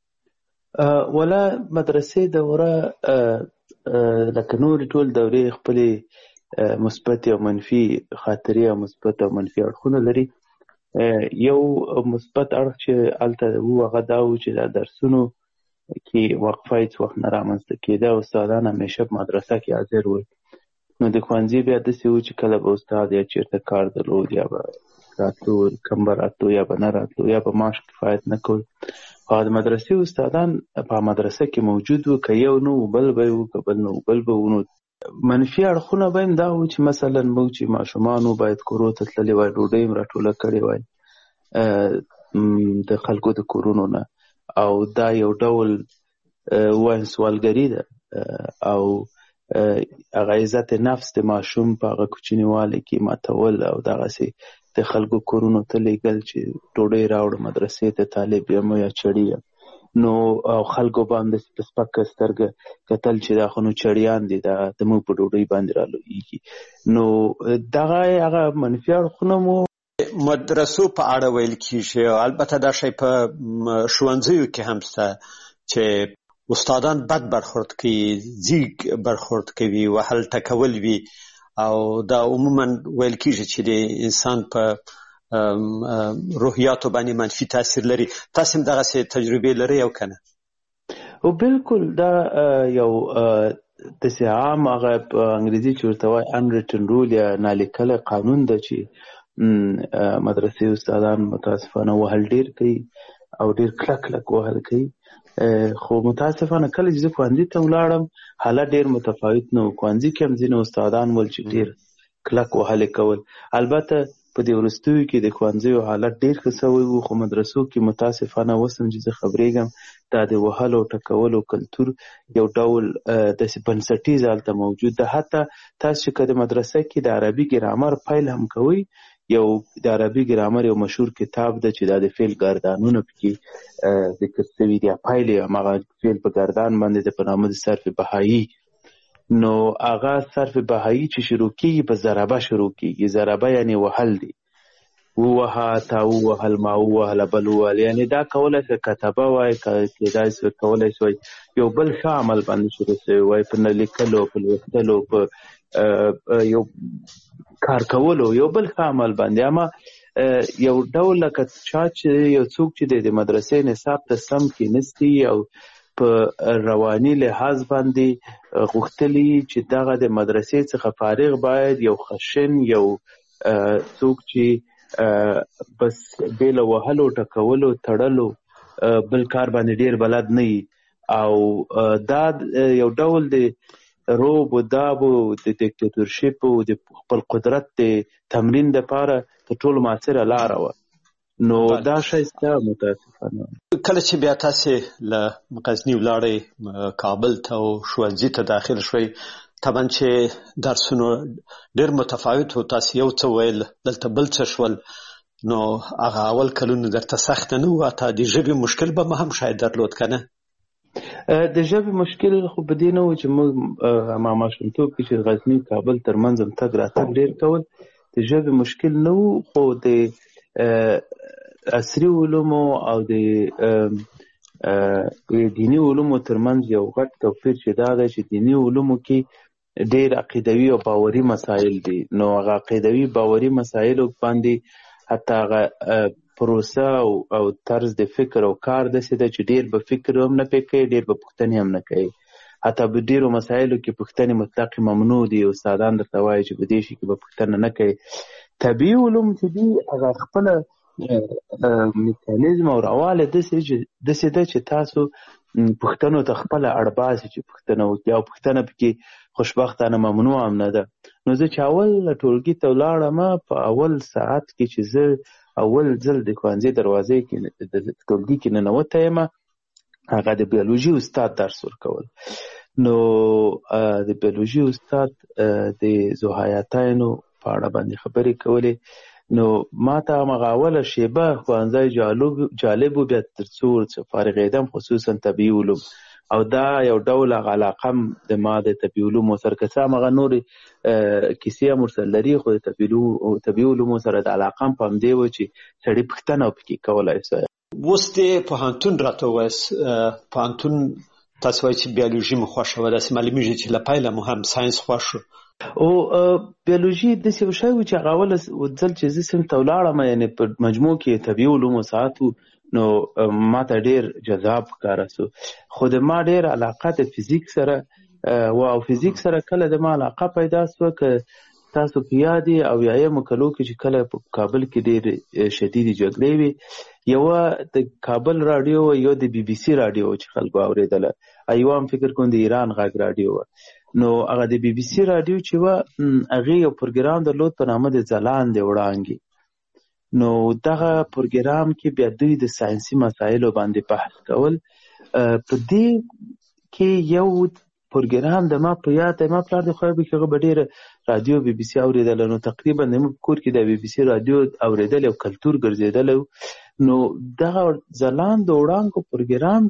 ولا مدرسې دوره لکه نورې ټول دورې خپلې مثبت او منفي خاطرې او مثبت او منفي اړخونه لري. یو مثبت اړخ چې هلته و هغه دا و چې د درسونو کې وقفه هیڅ وخت نه رامنځته کېده. استادان همیشه په مدرسه کې حاضر ول. نو د ښوونځي بیا داسې و چې کله به استاد یا چېرته کار درلود یا به راتلو، کم به راتلو یا به نه راتلو یا به معاش کفایت نه کول. او د مدرسې استادان په مدرسه کې موجود و، که یو نه و بل به و، که بل نه و بل به و. نو منفي اړخونه به هم دا و چې مثلا موږ چې ماشومان و باید کورو ته تللي وای، ډوډۍ هم راټوله کړې وای د خلکو د کورونو نه، او دا یو ډول وایم سوالګري ده او هغه عزت نفس د ماشوم په هغه کوچنیوالي کې ماتول او دغسې د خلکو کورونو ته لیږل چې ډوډۍ راوړه مدرسې ته، طالب یم یا چړي یم. نو او خلکو به هم داسې په سپکه سترګه کتل چې دا خو نو چړیان دي، دا زموږ په ډوډۍ باندې رالویږي. نو دغه هغه منفي اړخونه مو مدرسو په اړه ویل کېږي. البته دا شی په ښوونځیو کې هم شته چې استادان بد برخورد کوي، ځیږ برخورد کوي، وهل ټکول وي، او دا عموما ویل کېږي چې د انسان په روحیاتو باندې منفي تاثیر لري. تاسو هم دغسې تجربې لرئ او که نه؟ او بالکل دا یو داسې عام هغه په انګریزي چې ورته وایي unwritten rule یا نالیکلی قانون ده چې مدرسې استادان متاسفانه وهل ډېر کوي او ډېر کلک وهل کوي. خو متاسفانه کله چې زه ښوونځي ته ولاړم حالت ډېر متفاوت نه و. ښوونځي کې هم ځینې استادان ول چې ډېر کلک وهلې کول. البته په دې وروستیو کې د ښوونځیو حالت ډېر ښه سوی و، خو مدرسو کې متاسفانه اوس هم چې زه خبرېږم دا د وهلو ټکولو کلتور یو ډول داسې بنسټیز هلته موجود ده. حتی تاسو چې که د مدرسه کې د عربي ګرامر پیل هم کوئ، یو د عربي ګرامر یو مشهور کتاب ده چې دا د فعل ګردانونه پکې ذکر شوي دي. پیل یې هماغه فعل په ګردان باندې د په نامه د صرف بهایي. نو هغه صرف بهایي چې شروع کېږي په ضربه شروع کېږي. ضربه یعنې وهل دی. ووهه، تا ووهل، ما ووهله، بل ووهل. یعنې دا کولی شي کتبه وای، کېدای شي کولی شي یو بل ښه عمل باندې شروع شوی وای، په نه لیکلو، په لوستلو، په یو کار کولو، یو بل ښه عمل باندې. اما یو ډول لکه چا چې یو څوک چې د مدرسې نصاب ته سم کېنستی او په رواني لحاظ باندې غوښتلي چې دغه د مدرسې څخه فارغ باید یو خشن، یو څوک چې بس بې له وهلو، ټکولو، تړلو بل کار باندې ډېر بلد نه وي. او دا یو ډول د روب و داب و د دیکتاتورشپ و د خپل قدرت د تمرین دپاره تر ټولو مؤثره لاره وه. نو دا شی سته متاسفانه. کله چې بیا تاسې له غزني ولاړئ کابل ته او ښوونځي ته داخل شوئ، طبعا چې درسونه ډېر متفاوت و، تاسې یو څه ویل، دلته بل څه شول. نو هغه اول کلونه درته سخته نه وه؟ حتی د ژبې مشکل به هم شاید درلود که نه؟ د ژبې مشکل خو په دې نه و چې موږ ما ماشومتوب کې چې غزني کابل ترمنځ هم تګ راتګ ډېر کول، د ژبې مشکل نه و. خو د عصري علومو او د دیني علومو ترمنځ یو غټ توپیر چې دا ده چې دیني علومو کې ډېر عقیدوي او باوري مسایل دي. نو هغه عقیدوي باوري مسایلو باندې حتی هغه پروسه او طرز د فکر او کار داسې ده چې ډېر به فکر هم نه پې کوي، ډېر به پوښتنې هم نه کوي. حتی په ډېرو مسایلو کې پوښتنې مطلق ممنوع دي. استادان درته وایي چې په دې شي کې به پوښتنه نه کوي. طبیعي علوم چې دي هغه خپله میکانیزم او رواله داسې ده چې تاسو پوښتنو ته خپله اړ باسي چې پوښتنه وکړي، او پوښتنه پکې خوشبختانه ممنوع هم نه ده. نو زه چې اول ټولګي ته ولاړم، په اول ساعت کې چې زه اول ځل د ښوونځي دروازې کې د ټولګي کې ننوتی یم، هغه د بیولوژي استاد درس ورکول. نو د بیولوژي استاد د ذوحیاتینو په اړه باندې خبرې کولې. نو ما ته همغه اوله شیبه ښوونځی جالب و، بیا تر څو فارغېدم خصوصا طبیعي علوم، او دا یو ډول هغه علاقه هم د ما د طبیعي علومو سره، که څه هم هغه نورې کیسې هم ورسره لري، خو د طبیعي علومو سره د علاقه هم په همدې وه چې سړي پوښتنه پکې کولی شي. اوس د پوهنتون راته ووایاست، پوهنتون تاسو وایئ چې بیولوژي مو خوښه وه، داسې معلومېږي چې له پیله مو هم ساینس خوښ و. او بیولوژي د څه شی چې هغه ول ځل چې زسم تولاړه یعنی په مجموع کې طبيعي علوم ساعتو نو ما ته ډیر جذاب ښکاره سو خو د ما ډیر علاقه د فزیک سره او فزیک سره کله د ما علاقه پیدا سو ک تاسو په یادي او یایم کلو کې چې کله په کابل کې ډیر شدید جګړې وي یو د کابل رادیو یو د بي بي سي رادیو چې خلکو اوریدل ایوام فکر کوم د ایران غږ رادیو نو هغه د بي بي سي رادیو چې و هغه یو پروګرام درلود په نامه د ځلان د وړانګي نو دغه پروګرام کې بیا دوی د ساينسي مسایلو باندې بحث کول په دې کې یو پروګرام د ما په یاد ما پلار د خو به کې ډېر رادیو بي بي سي اوریدل نو تقریبا د کور کې د بي بي سي رادیو اوریدل او کلچر ګرځیدل نو دغه ځلان د وړانګو پروګرام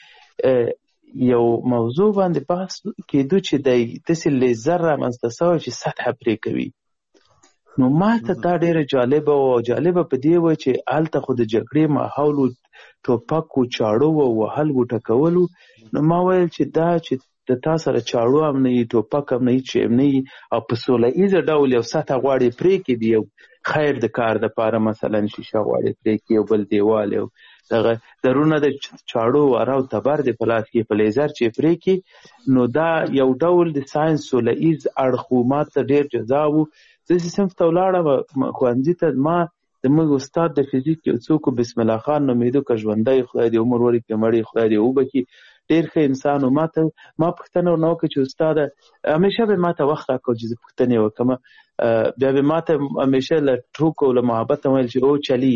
کې یو موضوع باندې بحث کېدو چې د تسل لیزر رامنځته شوی چې سطح پرې کوي نو ما ته دا ډېره جالبه په دې و چې هلته خو د جګړې ماحول ټوپک و چاړو و وهل و ټکولو نو ما ویل چې دا چې د تا سره چاړو هم نه وي ټوپک هم نه وي چې هم نه وي او په سوله ایزه ډول یو سطح غواړې پرې کړي یو خیر د کار دپاره مثلا شیشه غواړې پرې کړي یو بل دیوال یو دغه درونه د چاړو واره او تبر د په لاس کې په لیزر چې پرې کړي نو دا یو ډول د ساینس سوله ایز اړخ و ما ته ډېر جذاب و زه صنف ته ولاړم ښوونځي ته ما د موږ استاد د فزیک یو څوک بسم الله خان نومېده که ژوندی خدای دې عمر ورکړي مړی خدای دې وبخي ډېر ښه انسان و ما پوښتنه ورنه وکړه چې استاده همیشه به ما ته وخت راکړو چې زه پوښتنې وکړم بیا به ما ته همیشه له ټوک او له محبت ویل چې او چلی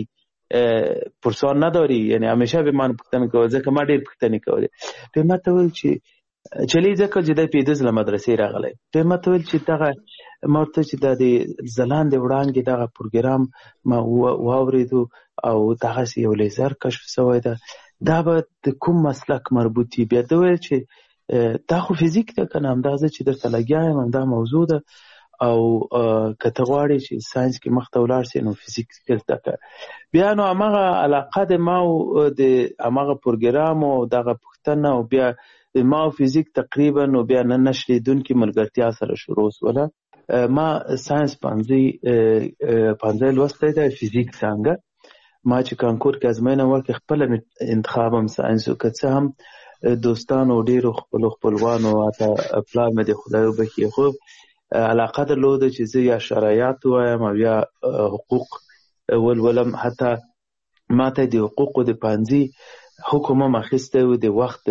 پرسان نداری یعنی همیشه به ما پوښتنه کوله ځکه ما ډېر پوښتنې کولې بیا ما ته ویل چې چلی ځکه چې دی پیدز له مدرسې راغلی بیا ما ته ویل چې دغه ما ورته چې دا د ځلان د وړانګې دغه پروګرام ما واورېدو او دغسې یو لیزر کشف شوی ده دا به د کوم مسلک مربوط وي بیا ده ویل چې دا خو فزیک ده که نه همدا زه چې درته لګیا یم همدا موضوع ده او که ته غواړې چې ساینس کې مخته ولاړ سې نو فزیک زده کړه بیا نو هماغه علاقه د ما د هماغه پروګرام او دغه پوښتنه او بیا د ما فزیک تقریبا نو بیا نه نشلیدونکې ملګرتیا سره شروع شوله ما ساینس پنځه لوستی دی فزیک څنګه ما چې کانکور کې ازموینه وکړه خپله انتخاب هم ساینس و که څه هم دوستانو ډېرو خپلوانو حتی پلار مې د خدای وبخي خو علاقه درلوده چې زه یا شرایط وایم او یا حقوق ولولم حتی ما ته د حقوقو د پانځي حکم هم اخیستی و د وخت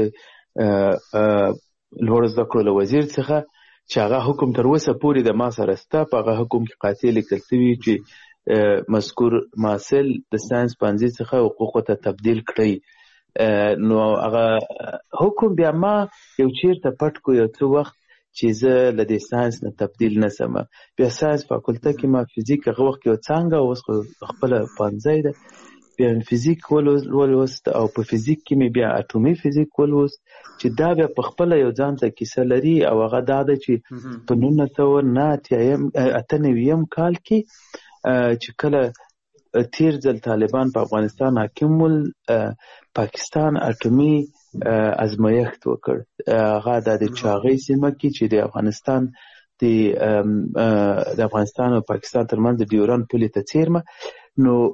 لوړ زده کړو له وزیر څخه چې هغه حکم تر اوسه پورې د ما سره شته په هغه حکم کې قاطع لیکل شوي چې مذکور محصل د ساینس پانځي څخه حقوقو ته تبدیل کړئ نو هغه حکم بیا ما یو چیرته پټ کو یو څه وخت چې زه له دې ساینس نه تبدیل نه سم بیا ساینس فاکولته کې ما فزیک هغه وخت یو څانګه اوس خپله پانځی ده بیا فزیک ولوست او په فزیک کې مې بیا اټومي فزیک ولوست چې دا بیا په خپله یو ځان ته کیسه لري او هغه دا ده چې په 1998 کال کې چې کله تیر ځل طالبان په افغانستان حاکم ول پاکستان اټومي ازمایښت وکړ هغه د چاغۍ سیمه کې چې د افغانستان د افغانستان او پاکستان ترمنځ د ډیورند پولې ته څیرمه نو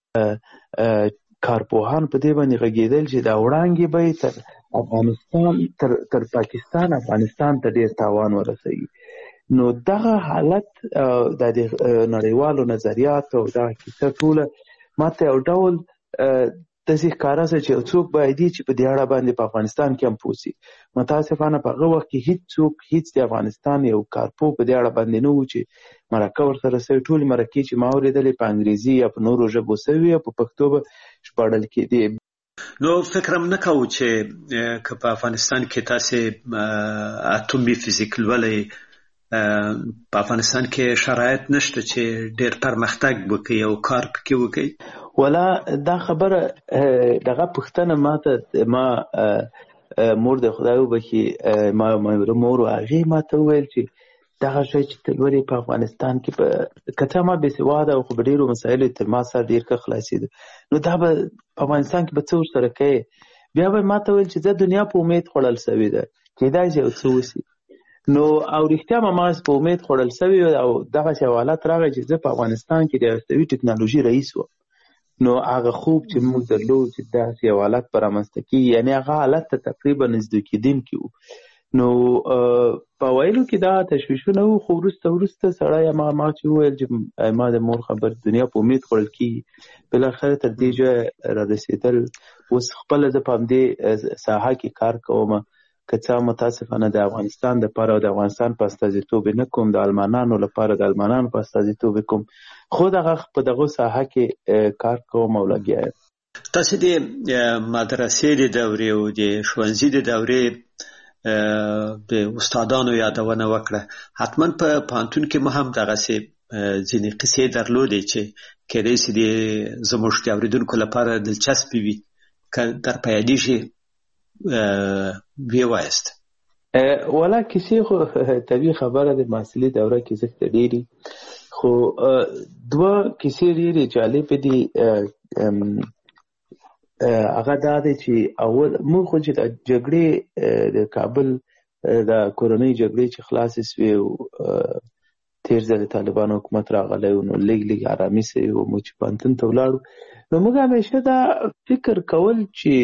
کارپوهان په دې باندې غږېدل چې دا وړانګې به تر افغانستان تر پاکستان افغانستان ته ډېر تاوان ورسوي نو دغه حالت د نړیوالو نظریاتو او دغه کیسه ټوله ماته یو ډول داسې ښکاره شوه چې یو څوک باید چې په دې اړه باندې په افغانستان کې هم پوه شي متاسفانه په هغه وخت کې هیڅ د افغانستان یو کارپو په دې اړه باندې نه و چې مرکه ورسره شوې ټولې مرکې چې ما اورېدلې په انګریزي یا په نورو ژبو شوي او په پښتو به ژباړل کېدې نو فکر هم نه کوو چې که په افغانستان کې تاسې اټومي فزیک لولئ په افغانستان کې شرایط نشته چې ډېر پرمختګ وکړي او کار پکې وکړي ولا دا خبره دغه پوښتنه ما مور د خدای وبخي ما مور هغې ما ته وویل چې دغه شی چې ته لولې په افغانستان کې که څه ما بېسواده او خو په ډېرو مسایلو تر ما سره ډېر ښه خلاصېده نو دا به په افغانستان کې به څه ورسره کوې بیا به ما ته ویل چې زه دنیا په امید خوړل شوې ده کېدای شي یو څه وشي نو او رښتیا ماز په امید خوړل شوی او دغه حالت راغی چې زه په افغانستان کې د استوي ټکنالوژي رئیس وم. نو هغه خوب چې موږ درلود چې داسې یو حالت به رامنځته کېږي، یعنې هغه حالت ته تقریبا نږدې کېدونکي وو. نو په ویلو کې دا تشویشونه وو، خو وروسته سړی ما چې وویل چې ما د مور خبر دنیا په امید خوړل کېږي، بالاخره تر دې ځایه رارسېدل. اوس خپله زه په همدې ساحه کې کار کوم، که څه متاسفانه د افغانستان دپاره او د افغانستان په استازیتوب نه کوم، د المانانو لپاره د المانانو په استازیتوب کوم، خو په دغه ساحه کې کار کوم او لګیا یم. تاسو د مدرسې د دورې او د ښوونځي د دورې د استادانو یادونه وکړه. حتما په پوهنتون کې مو هم دغسې ځینې قصې درلودې چې کېدای شي زموږ د اورېدونکو لپاره دلچسپې وي، که در په یادېږي ویې وایاست. والا کیسې خو طبیعي خبره د محصلي دوره کې زښته ډېرې، خو دوه کیسې ډېرې جالبې دي. هغه دا دی چې اول موږ خو چې د جګړې د کابل د کورنۍ جګړې چې خلاصې سوې او تېر ځل د طالبانو حکومت راغلی و، نو لږ ارامي سوې و، موږ چې پوهنتون ته ولاړو، نو موږ همیشه دا فکر کول چې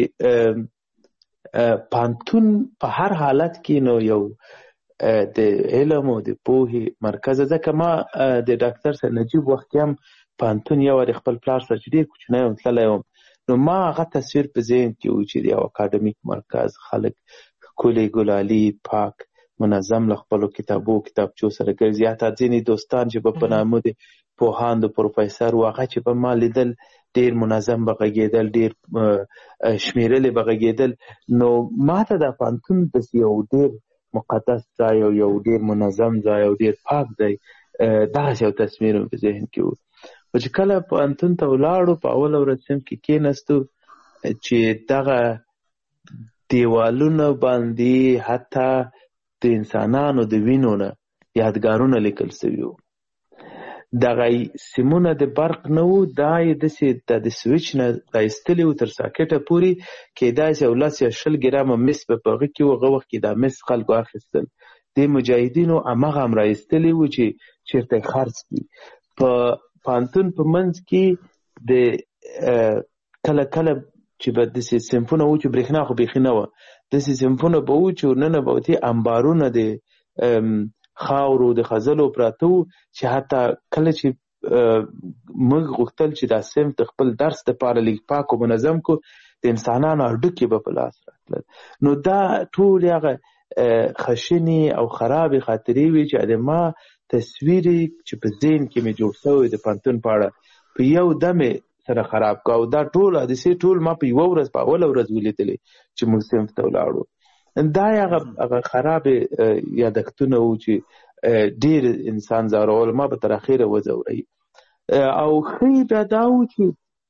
پوهنتون په هر حالت کې نو یو د علم او د پوهې مرکز. ځکه ما د ډاکټر سید نجیب وخت کې هم پوهنتون یو وارې خپل پلار سره چې ډېر کوچنی وم تللی وم، نو ما هغه تصویر په ذهن کې و چې د یو اکاډمیک مرکز، خلک ښکلي ګلالي پاک منظم له خپلو کتابچو سره ګرځي. حتی ځینې دوستان چې به په نامه د پوهاند د پروفیسر و، هغه چې به ما لیدل ډېر منظم به غږېدل، ډېر شمېرلې به غږېدل. نو ما ته دا پوهنتون داسې یو ډېر مقدس ځای او یو ډېر منظم ځای او ډېر پاک ځای، دغسې یو تصویر مې په ذهن کې و. خو چې کله پوهنتون ته ولاړو، په اوله ورځ صنف کې کېناستو، چې دغه دیوالونه باندې حتی د انسانانو د وینو نه یادګارونه لیکل سوي وو. دغه سیمونه د برق نه وو، دا یې داسې د سویچ نه رایستلي وو تر ساکټه پورې، کېدای شي 10 یا 20 ګرامه مس به په هغه کې و. هغه وخت کې دا مس خلکو اخیستل، د مجاهدینو هماغه هم رایستلي وو چې چېرته یې خرڅ کړي. په پوهنتون په منځ کې د کله چې به داسې صنفونه وو چې برېښنا خو بیخي نه وه، داسې صنفونه به وو چې ورننه به ورته انبارونه د خاورو د خځلو پراته وو، چې حتی کله چې موږ غوښتل چې دا صنف د خپل درس دپاره لږ پاک او منظم کو، د انسانانو هډوکي به په لاس راتلل. نو دا ټولې هغه خشنې او خرابې خاطرې وې چې د ما تصویر چې په ذهن کې مې جوړ شوی د پوهنتون په اړه په یو دم سره خراب کا. او دا ټول حادثې ټول ما په یوه ورځ، په اوله ورځ ولیدلې چې موږ صنف ته ولاړو. دا هغه خراب یادښتونه وو چې ډېر انسان ځورول، ما به تر اخره وځوروي. او ښه بیا دا وو چې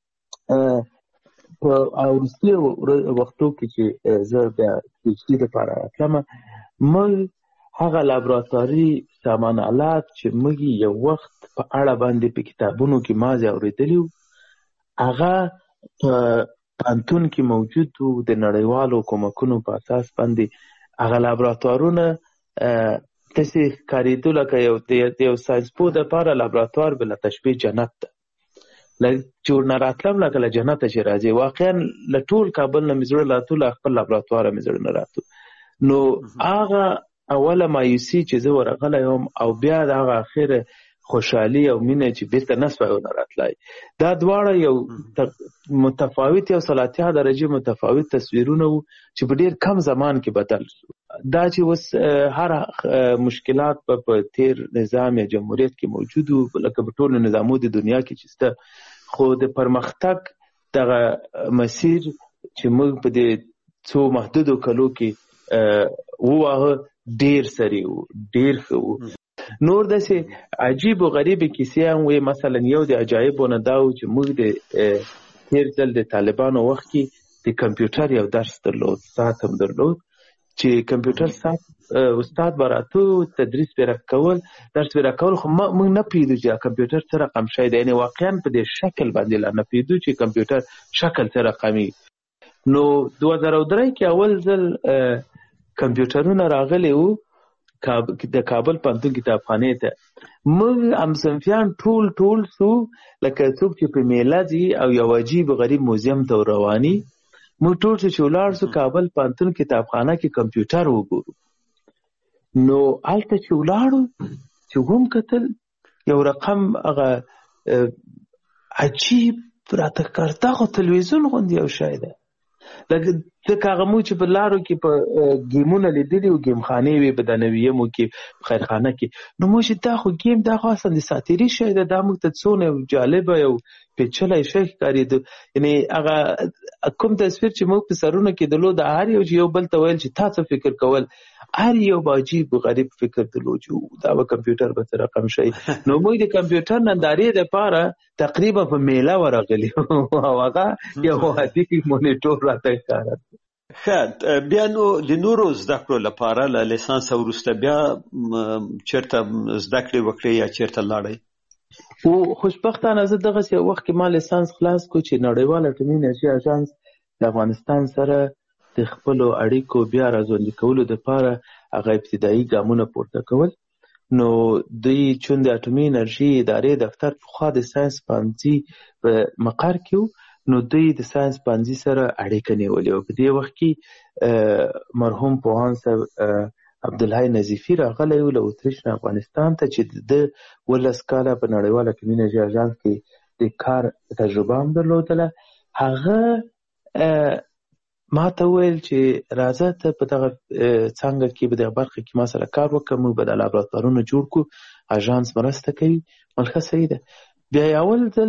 په وروستي وختو کې چې زه بیا پی ایچ ډي لپاره راتلم، موږ هغه لابراتواري سامان آلات چې موږ یو وخت په اړه باندې په کتابونو کې مازې اورېدلي وو، هغه په پوهنتون کې موجود وو. د نړیوالو کومکونو په اساس باندې هغه لابراتوارونه داسې ښکارېدو لکه د یو ساینسپوه دپاره لابراتوار بله تشبیه جنت ده. چې ورنه راتلم لکه له جنته چې راځې. واقعا له ټول کابل نه مې زړه راتو، له خپل لابراتواره مې زړه نه راتو. نو هغه اوله مایوسي چې زه ورغلی وم، او بیا د هغه اخره خوشحالي او مینه چې بیرته نه سوی ونه راتلی، دا دواړه یو متفاوت، یو 30 درجې متفاوت تصویرونه وو چې په ډېر کم زمان کې بدل شو. دا چې اوس هر مشکلات په تیر نظام یا جمهوریت کې موجود وو، لکه په ټولو نظامو د دنیا کې چې شته، خو د پرمختګ دغه مسیر چې موږ په دې څو محدودو کلو کې وواهه ډېر سریع وو، ډېر ښه وو. نور داسې عجیب و غریبې کیسې هم وې. مثلا یو د عجایبو نه دا و چې موږ د تېر ځل د طالبانو وخت کې د کمپیوټر یو درس درلود، ساعت هم درلود، چې کمپیوټر ساعت استاد به راتو تدریس به راکول، درس به راکول، خو موږ نه پوهېدو چې کمپیوټر څه رقم شی دی. یعنې واقعا په دې شکل باندې لا نه پوهېدو چې کمپیوټر شکل څه رقمي. نو 2003 کې اول ځل کمپیوټرونه راغلي وو، د کابل پوهنتون کتابخانې ته موږ همصنفیان ټول سو لکه څوک چې په میله ځي او یو عجیب غریب موزیم ته رواني موږ ټول چې ولاړ سو کابل پوهنتون کتابخانه کې کمپیوټر وګورو نو هلته چې ولاړو چې هم کتل یو رقم هغه عجیب راته کار دغه تلویزیون غوندې یو شی ده لکه هغه مو چې په لارو کې په ګیمونه لیدلي او ګیمخانې وي په دنویمو کې خیرخانه کې نو مو چې دا خو ګیم دا خو اصلا د ساتیري شی ده دا موږ ته څونه جالبه یو پیچلی شی ښکارېده یعنې هغه کوم تصویر چې موږ په سرونه کې درلود د هر یو چې یو بل ته ویل چې تا څه فکر کول هر یو به عجیب غریب فکر درلود چې دا به کمپیوټر به څه رقم شي نو موږ د کمپیوټر نندارې دپاره تقریبا په میله ورغلي او هغه یو عادي مونیټور راته ښکاره ښه بیا نو د نورو زده کړو لپاره له لیسانس وروسته بیا چېرته زده کړې وکړې یا چېرته لاړئ خو خوشبختانه زه دغسې یو وخت کې ما لیسانس خلاص کړو چې نړیوال اټومي انرژي اژانس د افغانستان سره د خپلو اړیکو بیا راژوندي کولو دپاره هغه ابتدایي ګامونه پورته کول نو دوی چون د اټومي انرژي ادارې دفتر پخوا د ساینس پوهنځي په مقر کې نو دوی د ساینس پوهنځي سره اړیکه نیولې وه په دې وخت کې مرحوم پوهاند صاحب عبدالحی نظیفي راغلی و له اتریش نه افغانستان ته چې د 12 کاله په نړیوال اټومي انرژي اژانس کې د کار تجربه هم درلودله هغه ما ته وویل چې راځه ته په دغه څانګه کې په دغه برخه کې ما سره کار وکړه موږ به دا لابراتوارونه جوړ کړو اژانس مرسته کوي ښه صحیح ده بیا یې اول ځل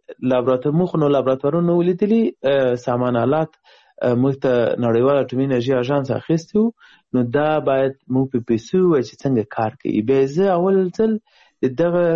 د موږ نو لابراتوارونه ولیدلي سامان آلات موږ ته نړیوال اټومي انرژي اژانس اخیستی وو نو دا باید موږ په پیسو ووایو چې څنګه کار کوي بیا زه اول ځل د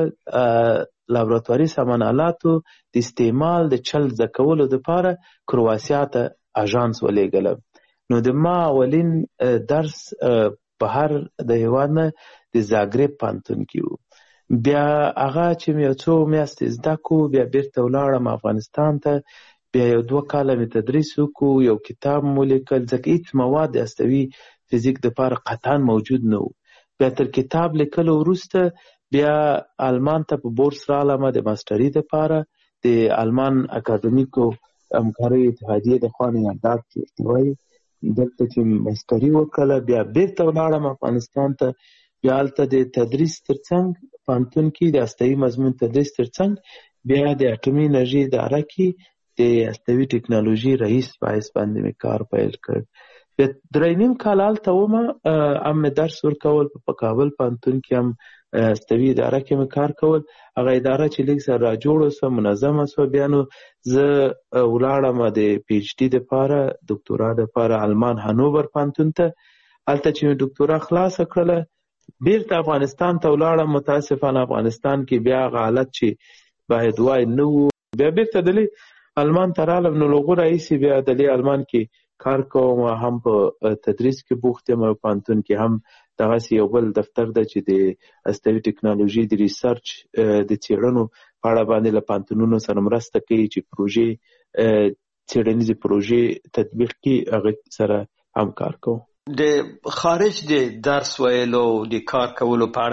دغه لابراتواري سامان آلاتو د استعمال د چل زده کولو دپاره کرواسیا ته اژانس ولېږلم نو د ما اولین درس بهر د هېواد نه د زاګرب پوهنتون کې وو بیا هغه چې مې یو څو میاشتې زده کړو بیا بیرته ولاړم افغانستان ته بیا یو 2 کاله مې تدریس وکړو یو کتاب مو لیکل ځکه هېڅ مواد د هستوي فزیک دپاره قطعا موجود نه و بیا تر کتاب لیکلو وروسته بیا آلمان ته په بورس رالم د ماسټري دپاره د آلمان اکاډمیکو همکارۍ اتحادیې د خوا نه یاداک چې وایي دلته چې ماسټري وکړله بیا بیرته ولاړم افغانستان ته بیا هلته د تدریس ترڅنګ پوهنتون کې د هستوي مضمون تدریس ترڅنګ بیا د اټومي انرژي اداره کې د هستوي ټکنالوژي رئیس په حیث باندې مې کار پیل کړ بیا 3.5 کال هلته ومه هم مې درس ورکول په کابل پوهنتون کې هم هستوي اداره کې مې کار کول هغه اداره چې لږ سره راجوړه سوه منظمه سوه بیا نو زه ولاړم د پی ایچ ډي دپاره دکتورا دپاره آلمان هانوور پوهنتون ته هلته چې مې دکتورا خلاصه کړله بیرته افغانستان ته ولاړم متاسفانه افغانستان کې بیا هغه حالت چې باید وای نه و بیا بیرته دلې آلمان ته رالم نو له هغو راهیسې بیا دلې آلمان کې کار کوم هم په تدریس کې بوخت یم پوهنتون کې هم دغسې یو بل دفتر ده چې د هستوي ټکنالوژي د ریسرچ د څېړنو په اړه باندې له پوهنتونونو سره مرسته کوي چې پروژې څېړنیزې پروژې تطبیق کړي هغه سره هم کار کوم د خارج د درس ویلو د کار کولو په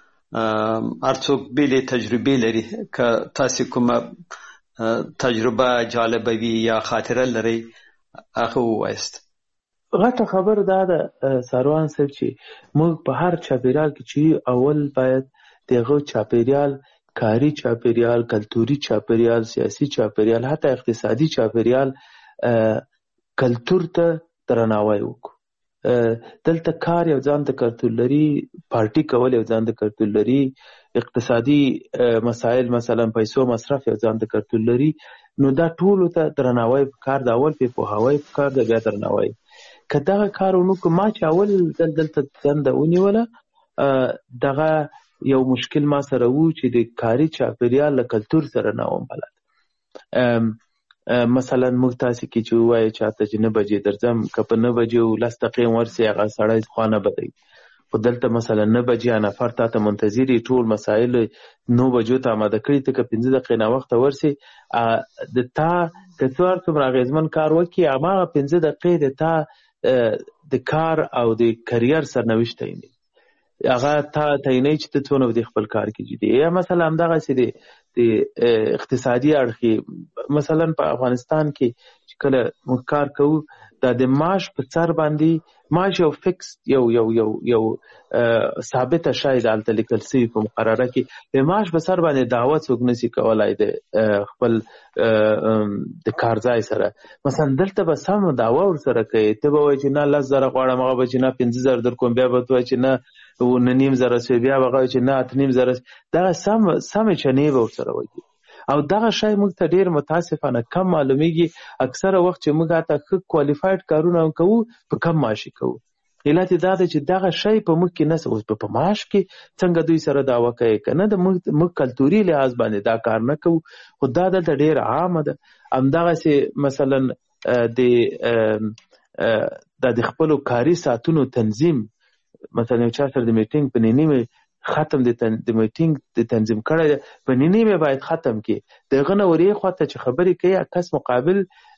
اړه هر څوک بېلې تجربې لري که تاسې کومه تجربه جالبه وي یا خاطره لرئ هغه ووایست غټه خبر دا ده ساروان صاحب چې موږ په هر چاپیریال کې چې اول باید د هغه چاپیریال کاري چاپیریال کلتوري چاپیریال سیاسي چاپیریال حتی اقتصادي چاپیریال کلتور ته درناوی وکړو دلته کار یو ځان ته کلتور لري پارټي کول یو ځان ته کلتور لري اقتصادي مسایل مثلا پیسو مصرف یو ځان ته کلتور لري نو دا ټولو ته درناوی پکار د اول په پوهاوی پکار د بیا درناوی که دغه کار ونکړو ما چې اول دلته دنده ونیوله دغه یو مشکل ما سره و چې د کاري چاپیریال له کلتور سره نه وم بلد مثلا موږ تاسې کې چې ووایو چاته چې 9 بجې درځم که په 9 بجې 10 دقیقې ورسې هغه سړی خوا نه بدوي خو دلته مثلا 9 بجې نفر تا ته منتظر ټول مسایل 9 بجو ته آماده کړي ته که 15 دقیقې ناوخته ورسې د تا که څوار څومره اغېزمن کار وکړي هماغه 15 دقیقې د تا د کار او د کریر سرنوشت دی هغه تعینوي چې ته څونه د خپل کار کې جدي یا مثلا همدغسې د اقتصادي اړخ مثلا په افغانستان کې چې کله موږ کار کوو دا د معاش په سر باندې معاش یو فکس یو ثابته شاید هلته لیکل سوي په مقرره کې د معاش په سر باندې دعوه څوک نشي کولی د خپل د کارځای سره مثلا دلته به سم دعوه ورسره کوي ته به وایي چې نه 10,000 غواړم هغه به چې نه 15,000 درکوم بیا به ته وایي چې نه 9,500 شوي بیا به هغه وایي چې نه 8,500 دغه سمې چنې به ورسره وایي او دغه شی موږ ته ډېر متاسفانه کم معلومیږي اکثره وخت چې موږ هلته ښه کوالفاید کارونه هم کوو په کم معاشي کوو علت یې دا دی چې دغه شی په موږ کې نشته اوس په معاش کې څنګه دوی سره دعوه کوي که نه د موږ کلتوري لحاظ باندې دا کار نه کوو خو دا دلته ډېر عامه ده همدغسې مثلا د خپلو کاري ساعتونو تنظیم مثلا یو چا سره د میټینګ په نیمه ختم د میټینګ د تنظیم کړی دی په نیمه باید ختم کړي دغه نه ورې خواته چې خبرې کوي کس مقابل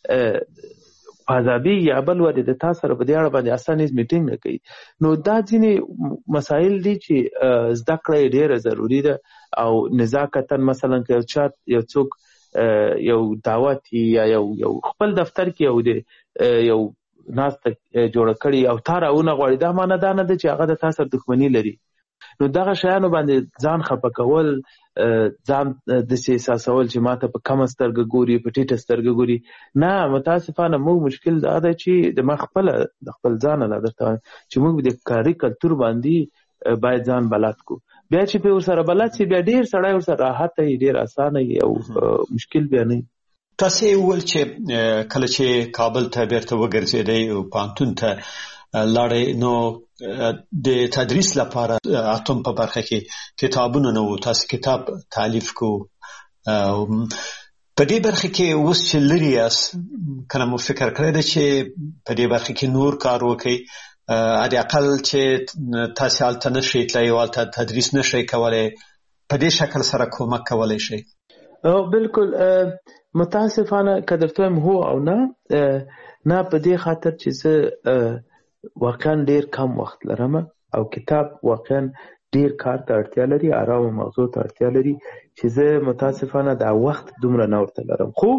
عذابي یا بل ورې د تا سره په دې اړه باندې اسانه میټینګ نه کوي نو دا ځینې مسایل دي چې زده کړه یې ډېره ضروري ده او نزاکتا مثلا که یو څوک یو دعوت یا یو خپل دفتر کې یو ناسته جوړه کړي او تا راونه غواړي دا معنی دا نه ده چې هغه د تا سره دښمني لري نو دغه شیانو باندې ځان خفه کول ځان داسې احساسول چې ماته په کمه سترګه ګوري په ټیټه سترګه ګوري نه متاسفانه موږ مشکل دا ده چې د خپل ځان لا درته چې موږ د کاري کلتور باندې باید ځان بلد کو بیا چې په ورسره بلد شي بیا ډېر سړی ورسره راحت وي ډېر اسانه وي او مشکل بیا نه تاسې وویل چې کله چې کابل ته بیرته وګرځېدئ او پوهنتون ته لاړئ نو د تدریس لپاره اتم په برخه کې کتابونه نه وو تاسو کتاب تالیف کو په دې برخه کې اوس چې لري یاست کله مو فکر کړی دی چې په دې برخه کې نور کار وکړئ حداقل چې تاسو هلته نشئ تللی او هلته تدریس نشئ کولی په دې شکل سره کومک کولی شئ بالکل متاسفانه که درته وایم هو او نه په دې خاطر چې زه واقعا ډیر کم وخت لرم او کتاب واقعا ډیر کار ته اړتیا لري آرام موضوع ته اړتیا لري چې زه متاسفانه دا وخت دومره نه ورته لرم خو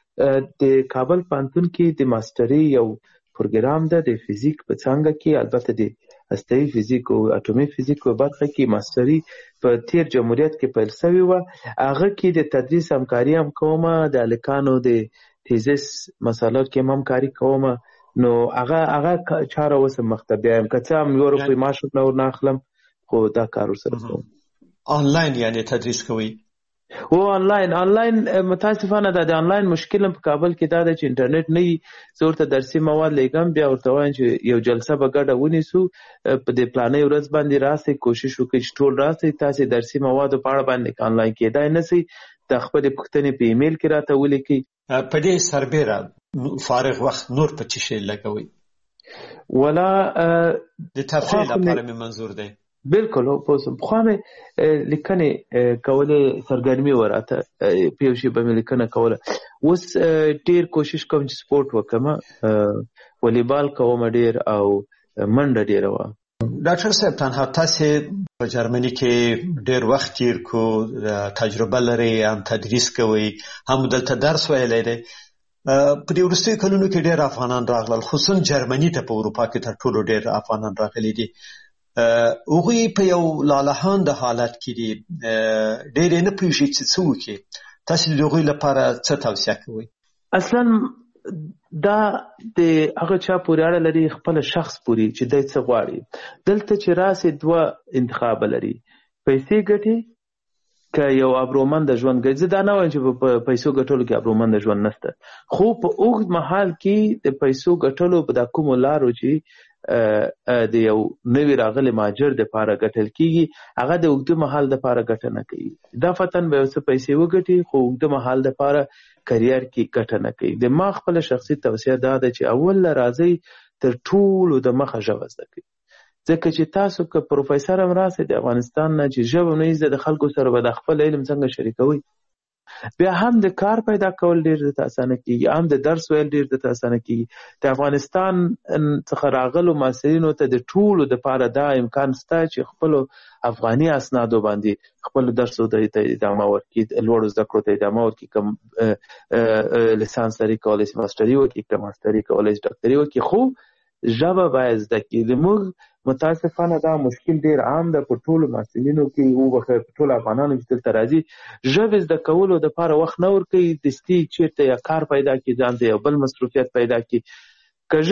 د کابل پوهنتون کې د ماستري یو پروګرام ده د فزیک په څانګه کې البته د هسته‌ایي فزیک او اټومي فزیک په برخه کې ماستري په تیر جمهوریت کې پیل شوې وه هغه کې د تدریس همکاري هم کومه د هلکانو د تیزس مسالو کې هم همکاري کومه نو هغه چاره اوس مخته بیایم که څه هم 1 روپۍ معاش ورنه اخلم خو دا کار ورسره کوم آنلاین یعنی تدریس کوئ و آنلاین متاسفانه دا د آنلاین مشکل په کابل کې دا ده چې انټرنیټ نه وي زه ورته درسي مواد لیږم بیا ورته وایم چې یو جلسه به ګډه ونیسو په دې پلانې ورځ باندې راسئ کوشش وکړئ چې ټول راسئ تاسې درسي موادو په اړه باندې آنلاین کېدای نه سئ د خپلې پوښتنې په ایمیل کې راته ولیکئ په دې سربیره فارغ وخت نور په څه شی لګوئ ولا د تفریح لپاره مې منظور دی بالکل پخوا مې لیکنې کولې سرګرمي وراته په یو شي به مې لیکنه کوله اوس ډېر کوشش کوم چې سپورټ وکړم والیبال کوم ډېر او منډه ډېره وه ډاکټر صاحب تنها تاسې په جرمني کې ډېر وخت تیر کو تجربه لرئ هم تدریس کوئ هم دلته درس ویلی دی په دې وروستیو کلونو کې ډېر افغانان راغلل خصوصا جرمني ته په اروپا کې تر ټولو ډېر افغانان راغلي دي هغوی په یو لالهانده حالت کې دي ډېر یې نه پوهېږي چې څه وکړي تاسې د هغوی لپاره څه توصیه کوئ اصلا دا د هغه چا پورې اړه لري خپل شخص پورې چې دی څه غواړي دلته چې راسې 2 انتخاب لري پیسې ګټي که یو ابرومنده ژوند ګټي زه دا نه وایم چې په پیسو ګټلو کې ابرومنده ژوند نشته خو په اوږد مهال کې د پیسو ګټلو په دا کومو لارو چې د یو نوي راغلي مهاجر دپاره ګټل کېږي هغه د اوږده مهال دپاره ګټه نه کوي دا فتن به یو څه پیسې وګټي خو اوږده مهال دپاره کریر کې ګټه نه کوي د ما خپله شخصي توصیه دا ده چې اول راځئ تر ټولو د مخه ژبه زده کړئ ځکه چې تاسو که پروفیسر هم راسئ د افغانستان نه چې ژبه نه زده د خلکو سره به د خپل علم څنګه شریکوئ بیا هم د کار پیدا کول ډیر د اسانه کیږي، هم د درس ویل ډیر د اسانه کیږي. د افغانستان څخه راغلو محصلینو ته د ټولو د پاره دا امکان شته چې خپل افغاني اسنادو باندې خپل درس ته ادامه ورکړي، لوړ زده کړو ته ادامه ورکړي، کوم لیسانس لري کولای شي ماستري وکړي، کوم ماستري کولای شي ډاکټري وکړي، خو ژبه باید زده کړي. موږ متاسفانه دا مشکل ډیر عام ده په ټولو محصلینو کې، او په ټولو افغانانو چې دلته راځي ژبه زده کولو د پاره وخت نه ورکوي، دستي چیرته یا کار پیدا کړي، ځان ته یو بل مصروفیت پیدا کړي،